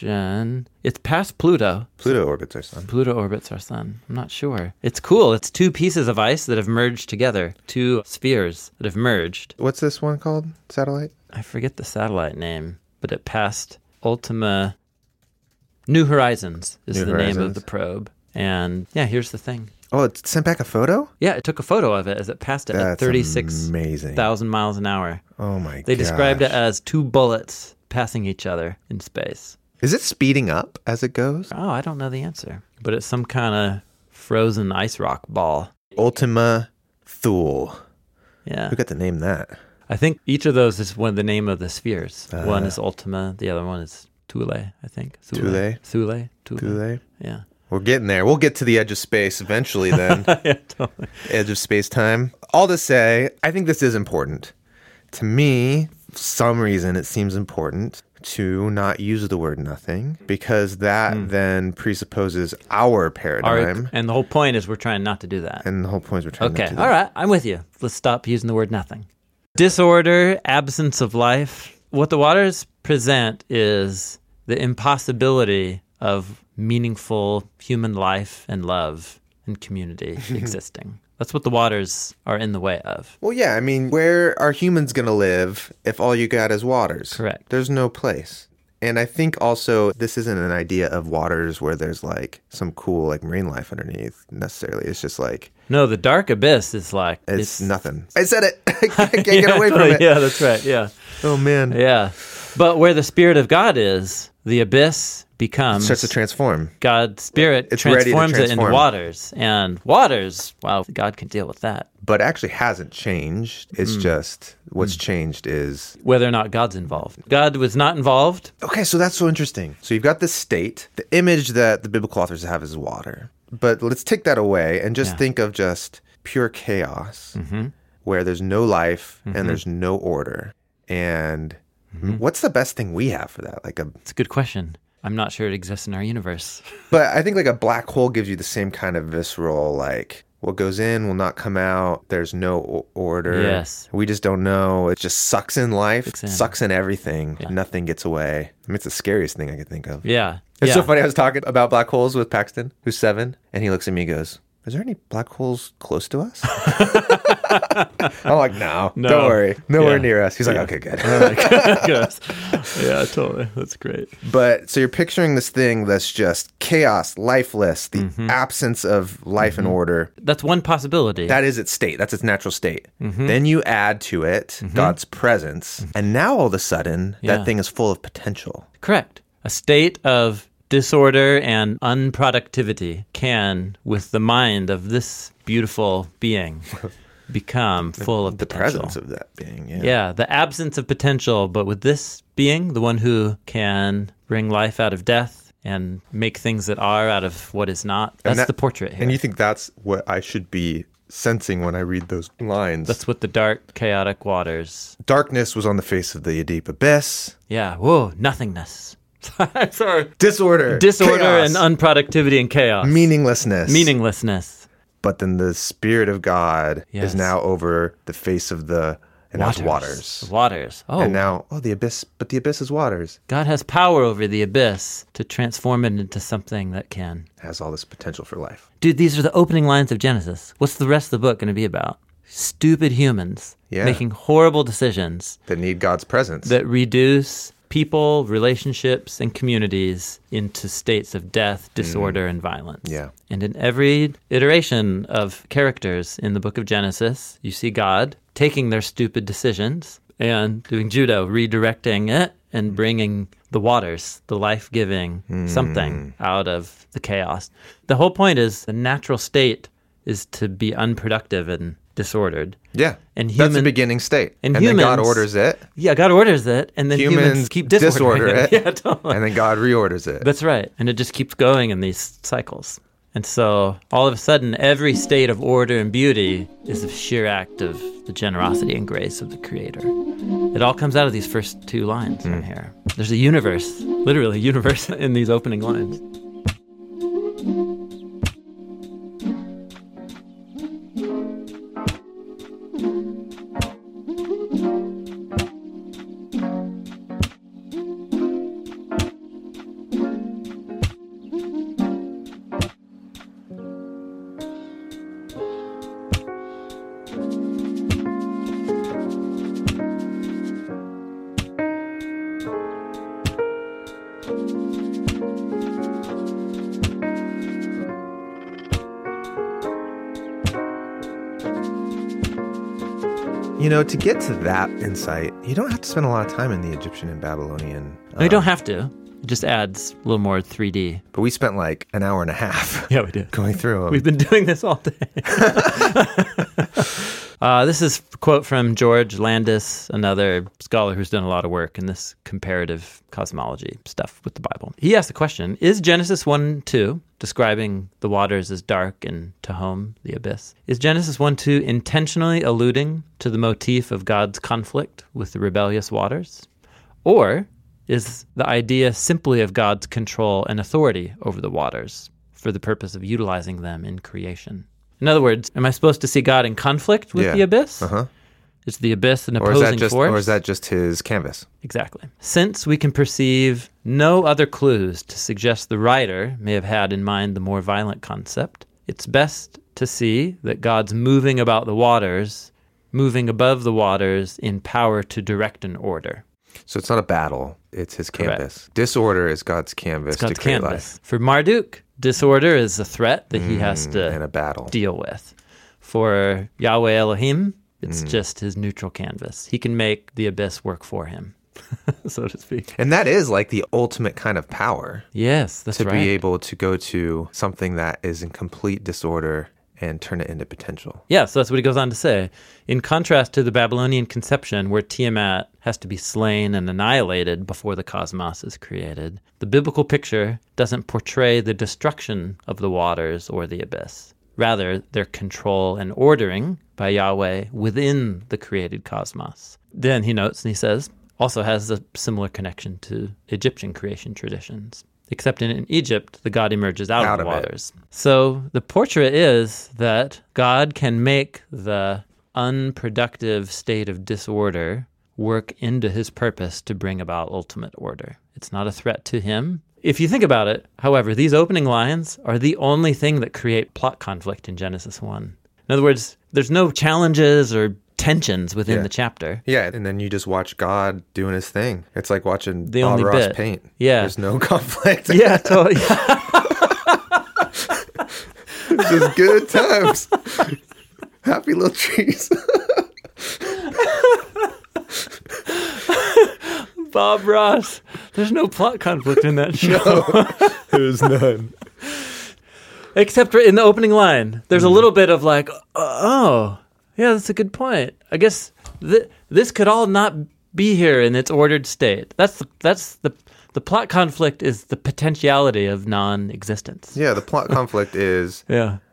It's past Pluto. Pluto orbits our sun. Pluto orbits our sun. I'm not sure. It's cool. It's two pieces of ice that have merged together. Two spheres that have merged. What's this one called? Satellite? I forget the satellite name, but it passed Ultima. New Horizons is New the name of Horizons. the probe. And yeah, here's the thing. Oh, it sent back a photo? Yeah, it took a photo of it as it passed it at That's 36,000 amazing. miles an hour. Oh my god. They described it as two bullets passing each other in space. Is it speeding up as it goes? Oh, I don't know the answer. But it's some kind of frozen ice rock ball. Ultima Thule. Yeah. Who got to name that? I think each of those is one the name of the spheres. One is Ultima, the other one is Thule, I think. Thule? Thule. Thule? Yeah. We're getting there. We'll get to the edge of space eventually then. Yeah, totally. Edge of space time. All to say, I think this is important. To me, for some reason, it seems important to not use the word nothing because that then presupposes our paradigm. And the whole point is we're trying not to do that. And the whole point is we're trying Okay, not to do all right, I'm with you. Let's stop using the word nothing. Disorder, absence of life. What the waters present is the impossibility of meaningful human life and love and community existing. That's what the waters are in the way of. Well, yeah, I mean, where are humans going to live if all you got is waters? Correct. There's no place. And I think also this isn't an idea of waters where there's like some cool like marine life underneath necessarily. It's just like, No, the dark abyss is like... it's nothing. I said it. I can't get away from it. Yeah, that's right, yeah. Oh, man. Yeah. But where the Spirit of God is, the abyss becomes... Starts to transform. God's Spirit It's ready to transforms it into transform. waters. And waters, wow, God can deal with that. But actually hasn't changed. It's just what's changed is... Whether or not God's involved. God was not involved. Okay, so that's so interesting. So you've got this state. The image that the biblical authors have is water. But let's take that away and just think of just pure chaos where there's no life and there's no order. And what's the best thing we have for that? It's a good question. I'm not sure it exists in our universe. But I think like a black hole gives you the same kind of visceral, like what goes in will not come out. There's no order. Yes. We just don't know. It just sucks in life, Sucks in. sucks in everything. Nothing gets away. I mean, it's the scariest thing I could think of. Yeah. It's so funny. I was talking about black holes with Paxton, who's 7, and he looks at me and goes, "Is there any black holes close to us?" I'm like, no, don't worry. Nowhere near us. He's like, okay, good. Yeah, totally. That's great. But so you're picturing this thing that's just chaos, lifeless, the absence of life and order. That's one possibility. That is its state. That's its natural state. Then you add to it God's presence. And now all of a sudden, that thing is full of potential. Correct. A state of disorder and unproductivity can, with the mind of this beautiful being, become full of The potential. presence of that being. Yeah. Yeah, the absence of potential, but with this being, the one who can bring life out of death and make things that are out of what is not, that's the portrait here. And you think that's what I should be sensing when I read those lines? That's what the dark, chaotic waters... Darkness was on the face of the deep abyss. Yeah, whoa, nothingness. Sorry. Disorder. Disorder chaos, and unproductivity and chaos. meaninglessness. Meaninglessness. But then the Spirit of God Yes. is now over the face of the And now it's waters. Waters. Oh. And now, the abyss, but the abyss is waters. God has power over the abyss to transform it into something that can. Has all this potential for life. Dude, these are the opening lines of Genesis. What's the rest of the book going to be about? Stupid humans making horrible decisions. That need God's presence. That reduce people, relationships, and communities into states of death, disorder, and violence. Yeah. And in every iteration of characters in the book of Genesis, you see God taking their stupid decisions and doing judo, redirecting it and bringing the waters, the life-giving something out of the chaos. The whole point is the natural state is to be unproductive and disordered. Yeah, and that's the beginning state. And then God orders it. Yeah, God orders it, and then humans keep disorder it. Yeah, totally. And then God reorders it. That's right, and it just keeps going in these cycles. And so all of a sudden, every state of order and beauty is a sheer act of the generosity and grace of the Creator. It all comes out of these first two lines right here. There's a universe, literally a universe in these opening lines. To get to that insight, you don't have to spend a lot of time in the Egyptian and Babylonian. No, you don't have to. It just adds a little more 3D. But we spent like an hour and a half. Yeah, we did. Going through them. We've been doing this all day. This is a quote from George Landis, another scholar who's done a lot of work in this comparative cosmology stuff with the Bible. He asked the question, is Genesis 1-2, describing the waters as dark and Tehom, the abyss, is Genesis 1-2 intentionally alluding to the motif of God's conflict with the rebellious waters? Or is the idea simply of God's control and authority over the waters for the purpose of utilizing them in creation? In other words, am I supposed to see God in conflict with the abyss? Uh-huh. Is the abyss an opposing force? Or is that just his canvas? Exactly. Since we can perceive no other clues to suggest the writer may have had in mind the more violent concept, it's best to see that God's moving about the waters, moving above the waters in power to direct an order. So it's not a battle, it's his canvas. Correct. Disorder is God's canvas to create life. For Marduk, disorder is a threat that he has to and a battle. Deal with. For Yahweh Elohim, it's just his neutral canvas. He can make the abyss work for him, so to speak. And that is like the ultimate kind of power. Yes, that's right. To be able to go to something that is in complete disorder and turn it into potential. Yeah, so that's what he goes on to say. In contrast to the Babylonian conception where Tiamat has to be slain and annihilated before the cosmos is created, the biblical picture doesn't portray the destruction of the waters or the abyss. Rather, their control and ordering by Yahweh within the created cosmos. Then he notes and he says, also has a similar connection to Egyptian creation traditions. Except in Egypt, the God emerges out of the waters. So the portrait is that God can make the unproductive state of disorder work into his purpose to bring about ultimate order. It's not a threat to him. If you think about it, however, these opening lines are the only thing that create plot conflict in Genesis 1. In other words, there's no challenges or tensions within the chapter. Yeah, and then you just watch God doing his thing. It's like watching the Bob only Ross bit. paint. Yeah. There's no conflict. Yeah, totally. Just good times. Happy little trees. Bob Ross. There's no plot conflict in that show. No, there's none. Except for in the opening line. There's a little bit of like, oh, yeah, that's a good point. I guess this could all not be here in its ordered state. That's the plot conflict is the potentiality of non-existence. Yeah, the plot conflict is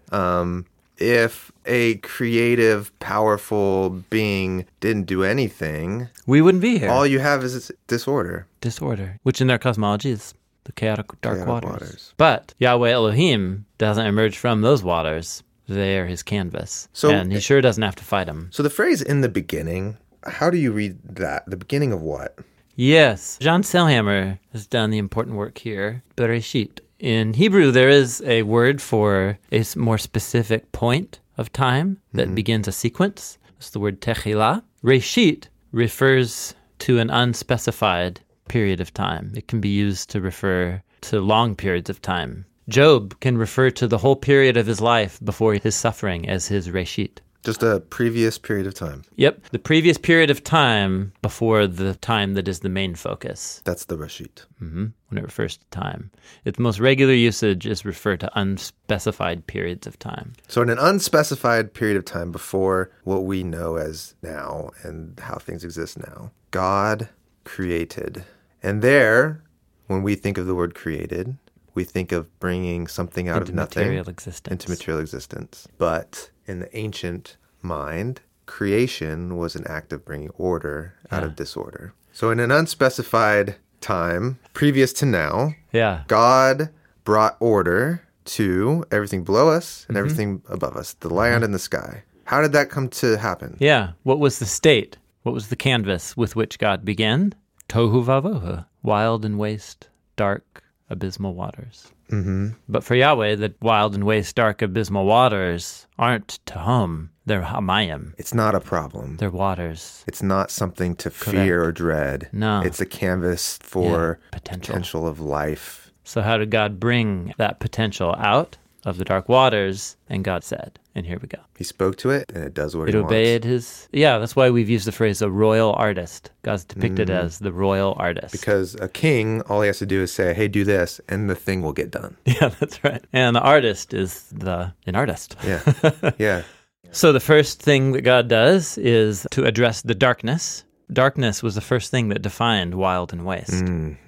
if a creative, powerful being didn't do anything, we wouldn't be here. All you have is disorder. Disorder, which in their cosmology is the chaotic dark waters. But Yahweh Elohim doesn't emerge from those waters. They are his canvas. And he sure doesn't have to fight them. So the phrase "in the beginning," How do you read that? The beginning of what? Yes, John Selhammer has done the important work here, Bereshit. In Hebrew, there is a word for a more specific point of time that begins a sequence. It's the word techilah. Reshit refers to an unspecified period of time. It can be used to refer to long periods of time. Job can refer to the whole period of his life before his suffering as his Reshit. Just a previous period of time. Yep, the previous period of time before the time that is the main focus. That's the Reshit. When it refers to time. Its most regular usage is referred to unspecified periods of time. So in an unspecified period of time before what we know as now and how things exist now, God created. And there, when we think of the word created, we think of bringing something out of nothing into material existence. But in the ancient mind, creation was an act of bringing order out of disorder. So in an unspecified time, previous to now, God brought order to everything below us and everything above us, the land and the sky. How did that come to happen? Yeah. What was the state? What was the canvas with which God began? Tohu vavohu, wild and waste, dark, abysmal waters. But for Yahweh, the wild and waste, dark, abysmal waters aren't Tehom. They're Hamayim. It's not a problem. They're waters. It's not something to fear or dread. No. It's a canvas for potential of life. So how did God bring that potential out of the dark waters? And God said, and here we go. He spoke to it, and it does what it he wants. It obeyed his... Yeah, that's why we've used the phrase a royal artist. God's depicted as the royal artist. Because a king, all he has to do is say, hey, do this, and the thing will get done. Yeah, that's right. And the artist is an artist. Yeah, yeah. So the first thing that God does is to address the darkness. Darkness was the first thing that defined wild and waste.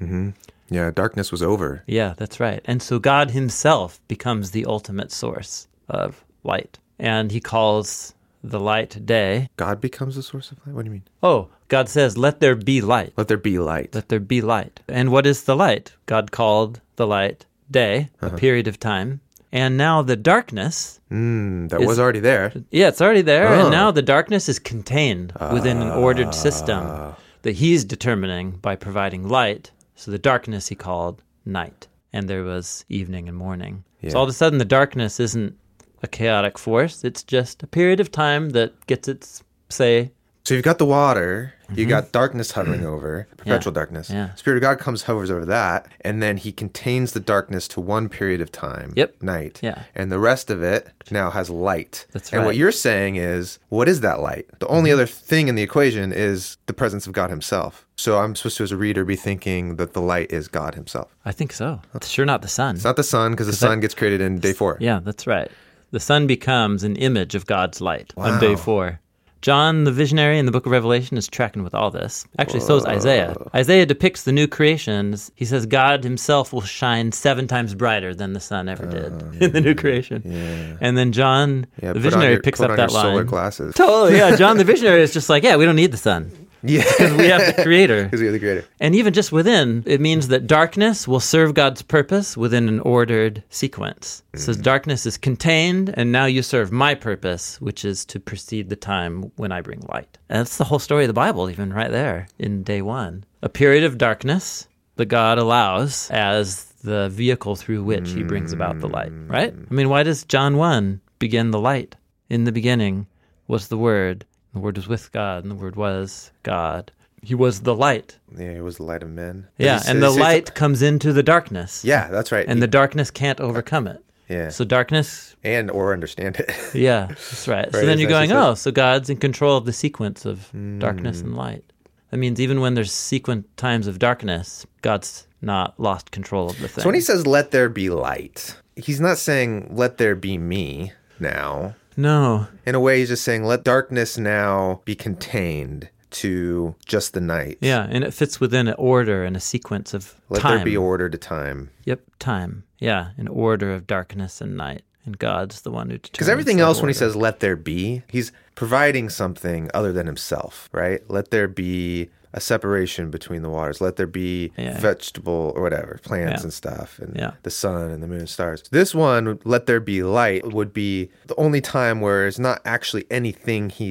Yeah, darkness was over. Yeah, that's right. And so God himself becomes the ultimate source of light. And he calls the light day. God becomes the source of light? What do you mean? Oh, God says, let there be light. Let there be light. Let there be light. And what is the light? God called the light day, a period of time. And now the darkness... that was already there. Yeah, it's already there. And now the darkness is contained within an ordered system that he's determining by providing light. So the darkness he called night. And there was evening and morning. Yeah. So all of a sudden the darkness isn't a chaotic force. It's just a period of time that gets its say. So you've got the water, you got darkness hovering over, perpetual darkness. Yeah. Spirit of God comes, hovers over that, and then he contains the darkness to one period of time, night. Yeah. And the rest of it now has light. That's right. And what you're saying is, what is that light? The only other thing in the equation is the presence of God himself. So I'm supposed to, as a reader, be thinking that the light is God himself. I think so. It's sure not the sun. It's not the sun, because the sun gets created in day 4. Yeah, that's right. The sun becomes an image of God's light on day 4. John, the visionary in the book of Revelation, is tracking with all this. Actually, so is Isaiah. Isaiah depicts the new creations. He says God himself will shine 7 times brighter than the sun ever did in the new creation. Yeah. And then John, the visionary, picks up that line. Solar glasses. Totally, yeah. John, the visionary, is just like, we don't need the sun. Yeah. Because we have the creator. Because we have the creator. And even just within, it means that darkness will serve God's purpose within an ordered sequence. So darkness is contained, and now you serve my purpose, which is to precede the time when I bring light. And that's the whole story of the Bible, even right there in day 1. A period of darkness that God allows as the vehicle through which he brings about the light, right? I mean, why does John 1 begin the light? In the beginning was the Word. The Word was with God, and the Word was God. He was the light. Yeah, he was the light of men. Yeah, and the light comes into the darkness. Yeah, that's right. And the darkness can't overcome it. Yeah. So darkness... or understand it. Yeah, that's right. So then you're going, so God's in control of the sequence of darkness and light. That means even when there's sequent times of darkness, God's not lost control of the thing. So when he says, let there be light, he's not saying, let there be me now. No. In a way, he's just saying, let darkness now be contained to just the night. Yeah, and it fits within an order and a sequence of time. Let there be order to time. Yep, time. Yeah, an order of darkness and night. And God's the one who determines. Because everything else, order. when he says, let there be, he's providing something other than himself, right? Let there be a separation between the waters. Let there be vegetable or whatever, plants and stuff, and the sun and the moon and stars. This one, let there be light, would be the only time where it's not actually anything he's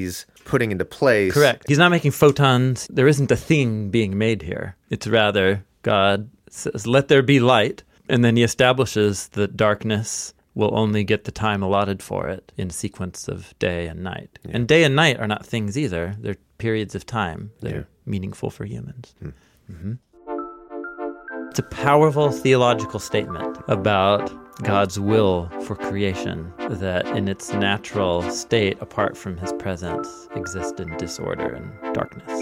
putting into place. Correct. He's not making photons. There isn't a thing being made here. It's rather God says, let there be light, and then he establishes that darkness will only get the time allotted for it in sequence of day and night. Yeah. And day and night are not things either. They're periods of time that are meaningful for humans. Mm-hmm. It's a powerful theological statement about God's will for creation that in its natural state, apart from his presence, exists in disorder and darkness.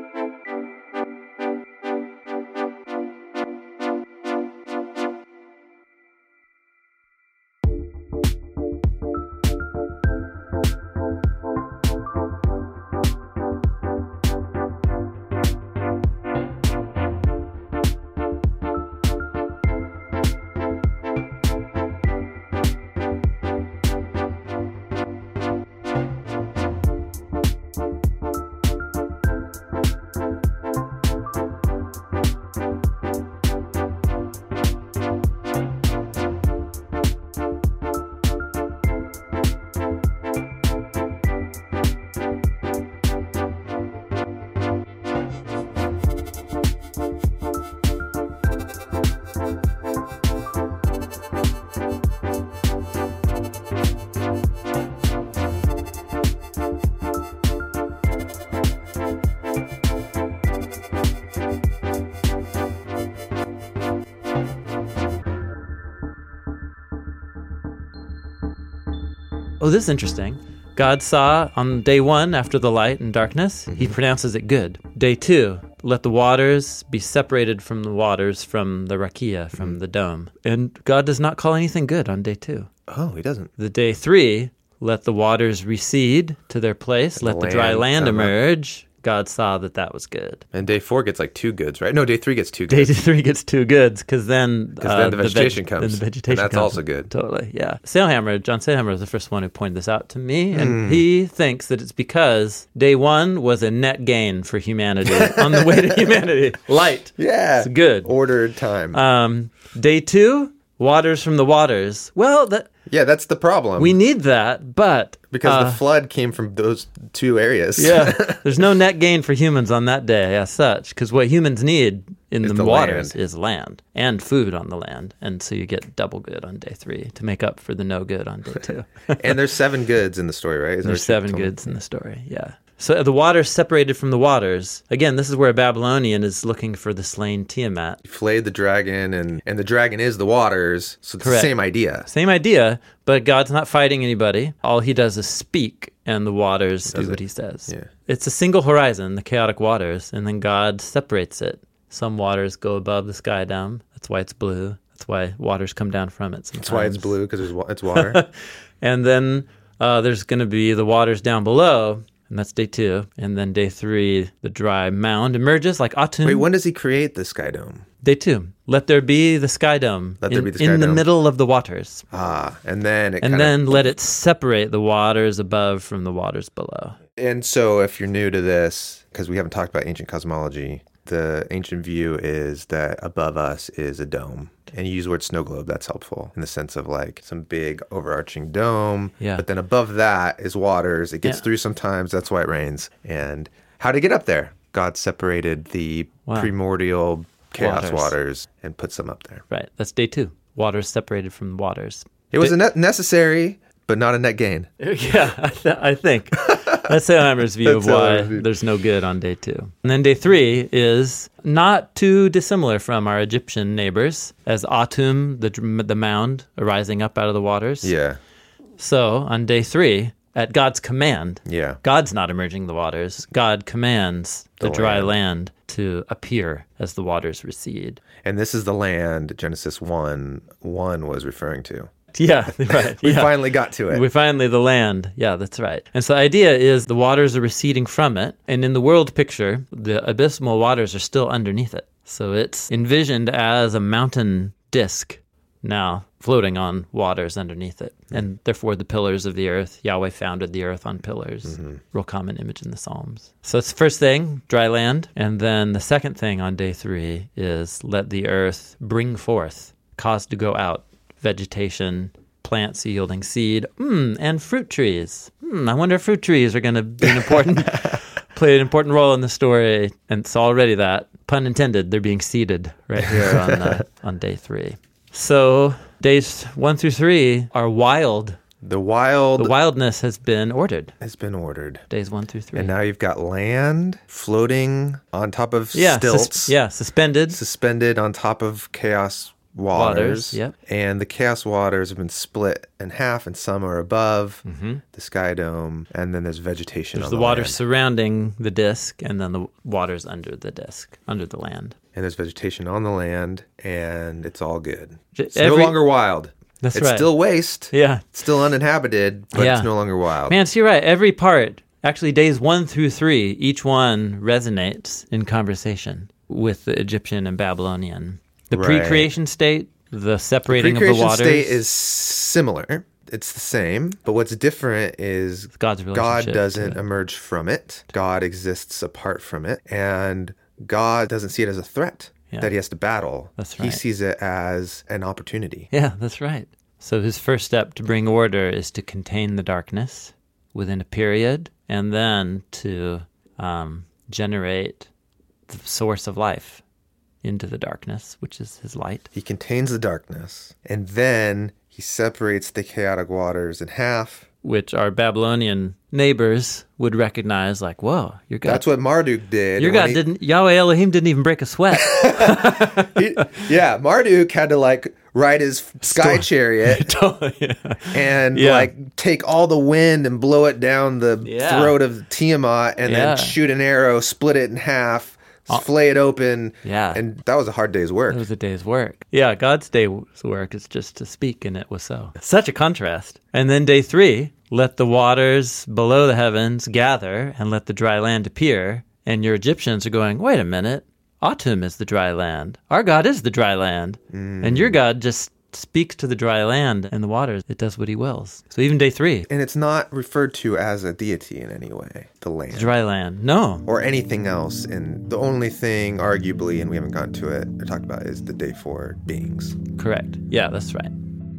Oh, this is interesting. God saw on day 1 after the light and darkness, he pronounces it good. Day 2, let the waters be separated from the waters from the rakia, from the dome. And God does not call anything good on day 2. Oh, he doesn't. The day 3, let the waters recede to their place, let the dry land emerge. God saw that was good. And day 4 gets like 2 goods, right? No, day 3 gets 2 goods. Day 3 gets 2 goods because then the vegetation comes. Then the vegetation and that's comes. also good. Totally, yeah. John Sailhammer was the first one who pointed this out to me, and he thinks that it's because day 1 was a net gain for humanity on the way to humanity. Light. Yeah. It's good. Ordered time. Day 2, waters from the waters. Well, that's the problem. We need that, but because the flood came from those 2 areas. Yeah, there's no net gain for humans on that day as such, because what humans need in the waters is land and food on the land, and so you get double good on day 3 to make up for the no good on day 2. And there's 7 goods in the story, right? There's 7 goods in the story, yeah. So the waters separated from the waters. Again, this is where a Babylonian is looking for the slain Tiamat. He flayed the dragon, and the dragon is the waters. So it's the same idea. Same idea, but God's not fighting anybody. All he does is speak, and the waters do what he says. Yeah. It's a single horizon, the chaotic waters, and then God separates it. Some waters go above the sky dome. That's why it's blue. That's why waters come down from it sometimes. That's why it's blue, because it's water. And then there's going to be the waters down below. And that's day 2. And then day 3, the dry mound emerges like Atum. Wait, when does he create the sky dome? Day 2. Let there be the sky dome. In the middle of the waters. And then let it separate the waters above from the waters below. And so if you're new to this, because we haven't talked about ancient cosmology, the ancient view is that above us is a dome. And you use the word snow globe, that's helpful in the sense of like some big overarching dome. Yeah. But then above that is waters. It gets through sometimes, that's why it rains. And how to get up there? God separated the primordial chaos waters and puts them up there. Right, that's day 2. Waters separated from waters. It was necessary, but not a net gain. Yeah, I think. That's Sailhammer's view of why there's no good on day 2. And then day 3 is not too dissimilar from our Egyptian neighbors, as Atum, the mound arising up out of the waters. Yeah. So on day 3, at God's command, God's not emerging the waters. God commands the dry land to appear as the waters recede. And this is the land Genesis 1 was referring to. Yeah, right. We finally got to it. The land. Yeah, that's right. And so the idea is the waters are receding from it. And in the world picture, the abysmal waters are still underneath it. So it's envisioned as a mountain disk now floating on waters underneath it. And therefore the pillars of the earth, Yahweh founded the earth on pillars. Real common image in the Psalms. So it's the first thing, dry land. And then the second thing on day 3 is let the earth bring forth, cause to go out, vegetation, plants yielding seed, and fruit trees. I wonder if fruit trees are going to be play an important role in the story. And it's already that, pun intended, they're being seeded right here on day 3. So days 1 through 3 are wild. The wildness has been ordered. Days 1 through 3. And now you've got land floating on top of stilts. Suspended on top of chaos waters. Yep. And the chaos waters have been split in half, and some are above the sky dome, and then there's vegetation there's on the water land. surrounding the disk, and then the water's under the disk, under the land. And there's vegetation on the land, and it's all good. It's no longer wild. That's it's right. It's still waste. Yeah. It's still uninhabited, but it's no longer wild. Man, so you're right. Every part, actually days 1 through 3, each one resonates in conversation with the Egyptian and Babylonian. The pre-creation state, the separating of the waters. The pre-creation state is similar. It's the same, but what's different is God's relationship. God doesn't emerge from it. God exists apart from it, and God doesn't see it as a threat that he has to battle. That's right. He sees it as an opportunity. Yeah, that's right. So his first step to bring order is to contain the darkness within a period, and then to generate the source of life into the darkness, which is his light. He contains the darkness, and then he separates the chaotic waters in half. Which our Babylonian neighbors would recognize, like, whoa, your God. That's what Marduk did. Your God Yahweh Elohim didn't even break a sweat. Marduk had to ride his sky chariot and take all the wind and blow it down the throat of Tiamat and then shoot an arrow, split it in half, flay it open. Yeah. And that was a hard day's work. It was a day's work. Yeah, God's day's work is just to speak, and it was so. Such a contrast. And then day 3, let the waters below the heavens gather and let the dry land appear. And your Egyptians are going, wait a minute, Atum is the dry land. Our God is the dry land. And your God just speaks to the dry land and the waters. It does what he wills. So even day 3. And it's not referred to as a deity in any way, the land. The dry land. No. Or anything else. And the only thing, arguably, and we haven't gotten to it or talked about, is the day 4 beings. Correct. Yeah, that's right.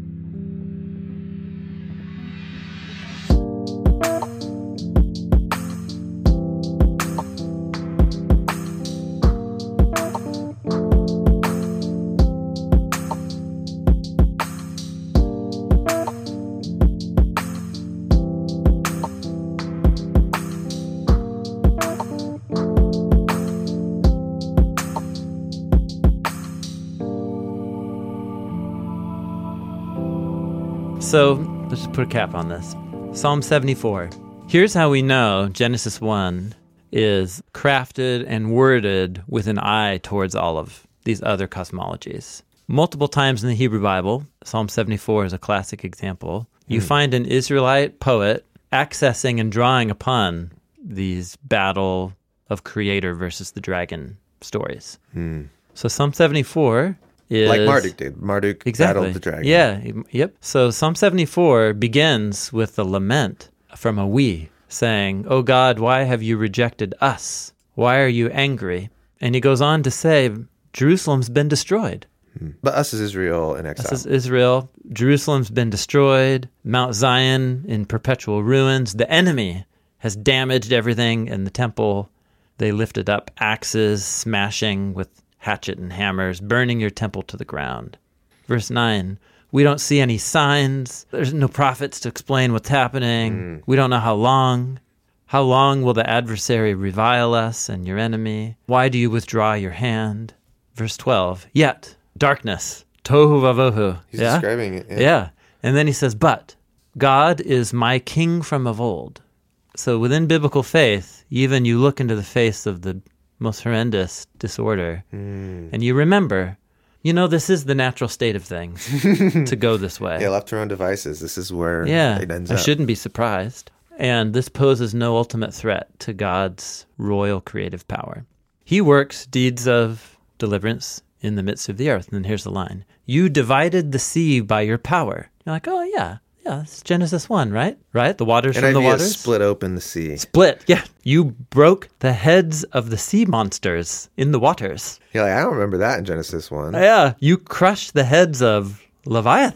So let's just put a cap on this. Psalm 74. Here's how we know Genesis 1 is crafted and worded with an eye towards all of these other cosmologies. Multiple times in the Hebrew Bible, Psalm 74 is a classic example, you find an Israelite poet accessing and drawing upon these battle of creator versus the dragon stories. So Psalm 74 is... Like Marduk did. Marduk battled the dragon. Yeah, yep. So Psalm 74 begins with the lament from a we, saying, "O God, why have you rejected us? Why are you angry?" And he goes on to say, Jerusalem's been destroyed. But us is Israel in exile. Us is Israel. Jerusalem's been destroyed. Mount Zion in perpetual ruins. The enemy has damaged everything in the temple. They lifted up axes, smashing with hatchet and hammers, burning your temple to the ground. Verse 9, we don't see any signs. There's no prophets to explain what's happening. We don't know how long. How long will the adversary revile us and your enemy? Why do you withdraw your hand? Verse 12, yet, darkness, tohu vavohu. He's describing it. Yeah. And then he says, but God is my king from of old. So within biblical faith, even you look into the face of the most horrendous disorder, and you remember, this is the natural state of things to go this way. Yeah, left to our own devices, this is where it ends up. I shouldn't be surprised. And this poses no ultimate threat to God's royal creative power. He works deeds of deliverance in the midst of the earth. And then here's the line. You divided the sea by your power. You're like, oh, yeah. Yeah, it's Genesis 1, right? Right? The waters from the waters? Split open the sea. Split, yeah. You broke the heads of the sea monsters in the waters. Yeah, I don't remember that in Genesis 1. Yeah. You crushed the heads of Leviathan,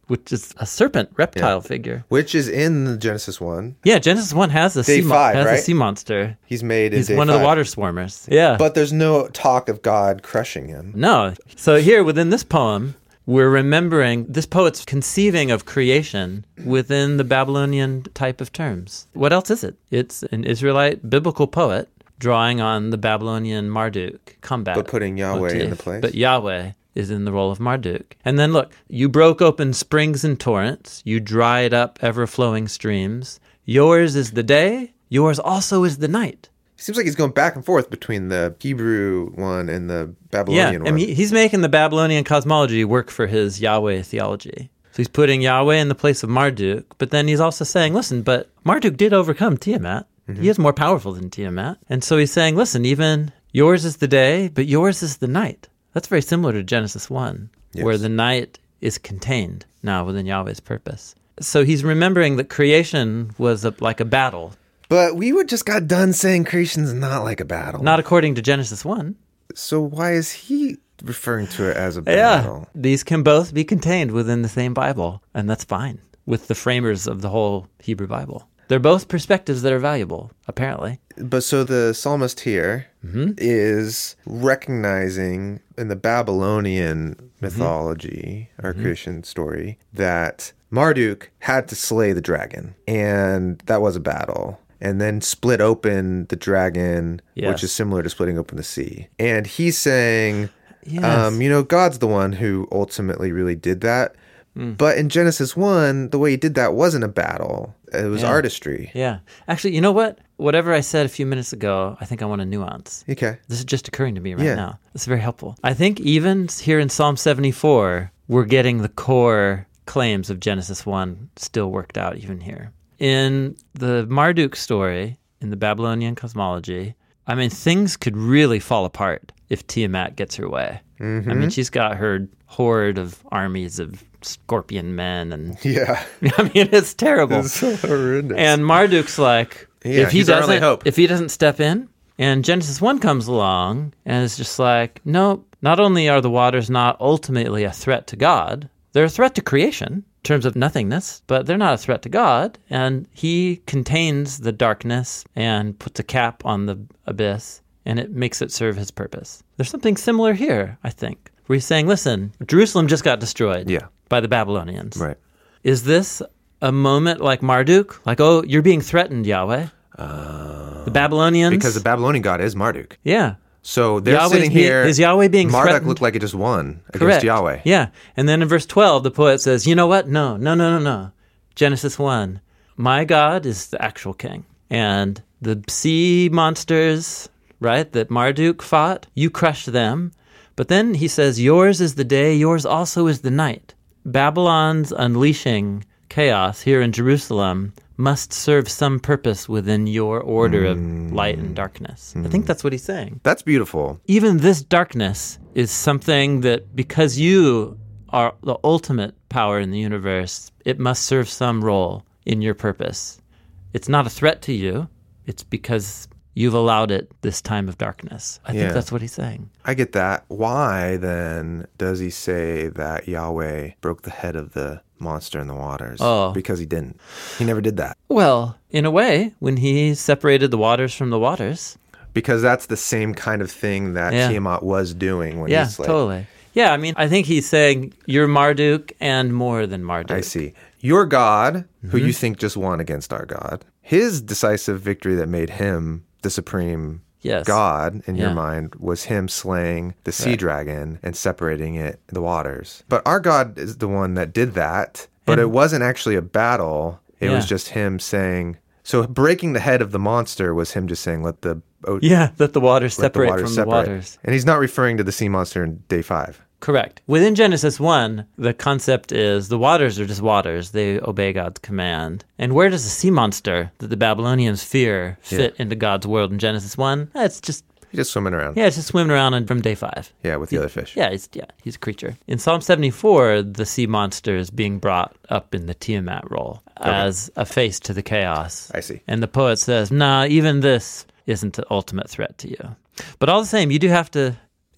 which is a serpent reptile figure. Which is in Genesis 1. Yeah, Genesis 1 has a Day 5, a right? sea monster. He's made in He's Day one 5. of the water swarmers. Yeah. But there's no talk of God crushing him. No. So here within this poem, we're remembering this poet's conceiving of creation within the Babylonian type of terms. What else is it? It's an Israelite biblical poet drawing on the Babylonian Marduk combat. But putting Yahweh motif. in the place. But Yahweh is in the role of Marduk. And then look, you broke open springs and torrents. You dried up ever-flowing streams. Yours is the day. Yours also is the night. It seems like he's going back and forth between the Hebrew one and the Babylonian one. I mean, he's making the Babylonian cosmology work for his Yahweh theology. So he's putting Yahweh in the place of Marduk, but then he's also saying, listen, but Marduk did overcome Tiamat. He is more powerful than Tiamat. And so he's saying, listen, even yours is the day, but yours is the night. That's very similar to Genesis 1, where the night is contained now within Yahweh's purpose. So he's remembering that creation was like a battle. But we were just got done saying creation's not like a battle. Not according to Genesis 1. So why is he referring to it as a battle? Yeah, these can both be contained within the same Bible, and that's fine with the framers of the whole Hebrew Bible. They're both perspectives that are valuable, apparently. But so the psalmist here is recognizing in the Babylonian mythology, or creation story, that Marduk had to slay the dragon, and that was a battle. And then split open the dragon, which is similar to splitting open the sea. And he's saying, God's the one who ultimately really did that. But in Genesis 1, the way he did that wasn't a battle. It was artistry. Yeah. Actually, you know what? Whatever I said a few minutes ago, I think I want to nuance. Okay. This is just occurring to me right now. This is very helpful. I think even here in Psalm 74, we're getting the core claims of Genesis 1 still worked out even here. In the Marduk story, in the Babylonian cosmology, I mean, things could really fall apart if Tiamat gets her way. I mean, she's got her horde of armies of scorpion men, and I mean, it's terrible. It's so horrendous. And Marduk's like, if he doesn't step in, and Genesis 1 comes along and it's just like, no, not only are the waters not ultimately a threat to God, they're a threat to creation in terms of nothingness, but they're not a threat to God. And he contains the darkness and puts a cap on the abyss, and it makes it serve his purpose. There's something similar here, I think, where he's saying, listen, Jerusalem just got destroyed by the Babylonians. Right. Is this a moment like Marduk? Like, oh, you're being threatened, Yahweh. The Babylonians. Because the Babylonian god is Marduk. Yeah. So they're sitting here. Is Yahweh being Marduk threatened? looked like it just won against Correct. Yahweh. Yeah. And then in verse 12, the poet says, you know what? No. Genesis 1. My God is the actual king. And the sea monsters, right, that Marduk fought, you crushed them. But then he says, yours is the day, yours also is the night. Babylon's unleashing chaos here in Jerusalem must serve some purpose within your order of light and darkness. I think that's what he's saying. That's beautiful. Even this darkness is something that, because you are the ultimate power in the universe, it must serve some role in your purpose. It's not a threat to you. It's because you've allowed it this time of darkness. I think that's what he's saying. I get that. Why, then, does he say that Yahweh broke the head of the monster in the waters? Oh. Because he didn't. He never did that. Well, in a way, when he separated the waters from the waters. Because that's the same kind of thing that Tiamat was doing when he's like... Yeah, totally. Yeah, I mean, I think he's saying you're Marduk and more than Marduk. I see. Your God, who you think just won against our God, his decisive victory that made him the supreme God in your mind was him slaying the sea dragon and separating it in the waters. But our God is the one that did that, but it wasn't actually a battle. It was just him saying... So breaking the head of the monster was him just saying, let the waters separate from the waters. And he's not referring to the sea monster in day 5. Correct. Within Genesis 1, the concept is the waters are just waters. They obey God's command. And where does the sea monster that the Babylonians fear fit into God's world in Genesis 1? It's just... He's just swimming around. Yeah, it's just swimming around from day 5. Yeah, with the other fish. Yeah, he's a creature. In Psalm 74, the sea monster is being brought up in the Tiamat role as a face to the chaos. I see. And the poet says, nah, even this isn't an ultimate threat to you. But all the same, you do have to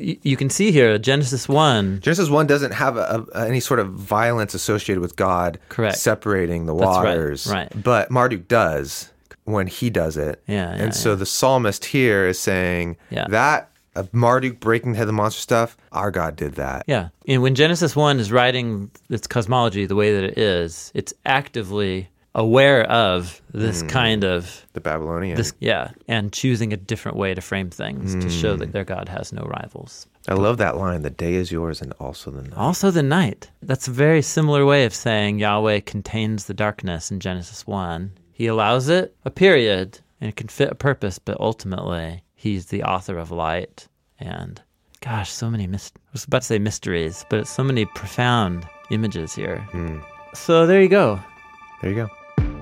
you can see here, Genesis 1. Genesis 1 doesn't have any sort of violence associated with God separating the waters. Right. But Marduk does when he does it. So the psalmist here is saying that Marduk breaking the head of the monster stuff, our God did that. Yeah. And when Genesis 1 is writing its cosmology the way that it is, it's actively aware of this kind of... the Babylonian. And choosing a different way to frame things to show that their God has no rivals. I love that line, the day is yours and also the night. Also the night. That's a very similar way of saying Yahweh contains the darkness in Genesis 1. He allows it, a period, and it can fit a purpose, but ultimately, he's the author of light. And, gosh, so many, I was about to say mysteries, but it's so many profound images here. So there you go. There you go.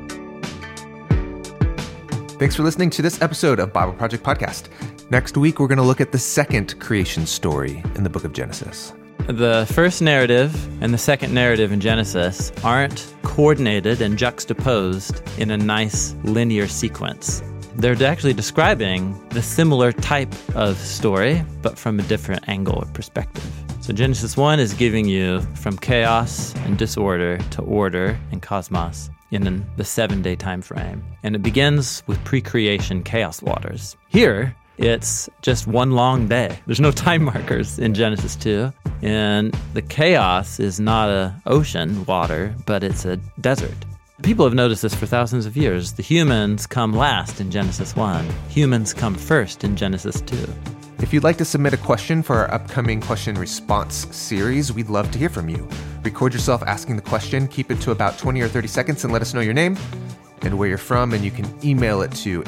Thanks for listening to this episode of Bible Project Podcast. Next week, we're going to look at the second creation story in the book of Genesis. The first narrative and the second narrative in Genesis aren't coordinated and juxtaposed in a nice linear sequence. They're actually describing the similar type of story, but from a different angle or perspective. So Genesis 1 is giving you from chaos and disorder to order and cosmos in the 7-day time frame. And it begins with pre-creation chaos waters. Here, it's just one long day. There's no time markers in Genesis 2. And the chaos is not an ocean water, but it's a desert. People have noticed this for thousands of years. The humans come last in Genesis 1. Humans come first in Genesis 2. If you'd like to submit a question for our upcoming question response series, we'd love to hear from you. Record yourself asking the question, keep it to about 20 or 30 seconds, and let us know your name and where you're from, and you can email it to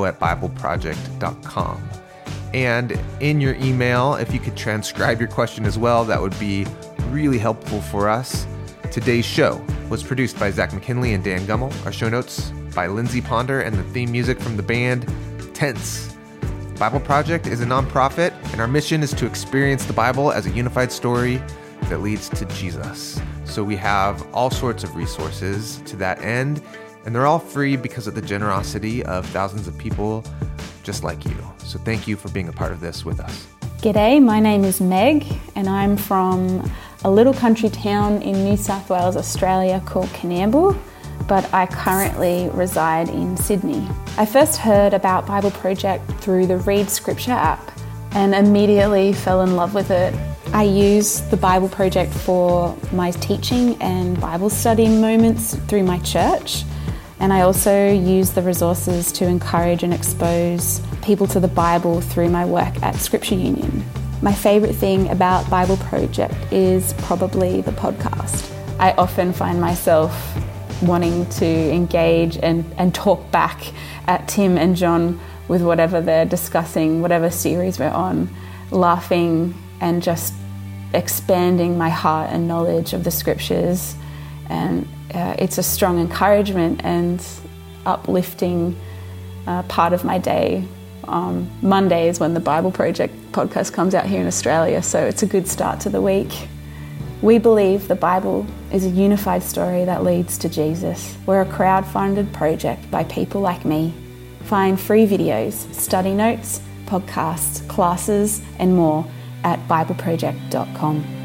info@bibleproject.com. And in your email, if you could transcribe your question as well, that would be really helpful for us. Today's show was produced by Zach McKinley and Dan Gummel. Our show notes by Lindsay Ponder, and the theme music from the band Tense. Bible Project is a nonprofit, and our mission is to experience the Bible as a unified story that leads to Jesus. So we have all sorts of resources to that end, and they're all free because of the generosity of thousands of people just like you. So thank you for being a part of this with us. G'day, my name is Meg, and I'm from a little country town in New South Wales, Australia called Coonamble, but I currently reside in Sydney. I first heard about Bible Project through the Read Scripture app and immediately fell in love with it. I use the Bible Project for my teaching and Bible study moments through my church, and I also use the resources to encourage and expose people to the Bible through my work at Scripture Union. My favourite thing about Bible Project is probably the podcast. I often find myself wanting to engage and talk back at Tim and John with whatever they're discussing, whatever series we're on, laughing and just expanding my heart and knowledge of the scriptures. And it's a strong encouragement and uplifting part of my day. Monday is when the Bible Project podcast comes out here in Australia, so it's a good start to the week. We believe the Bible is a unified story that leads to Jesus. We're a crowd-funded project by people like me. Find free videos, study notes, podcasts, classes, and more at bibleproject.com.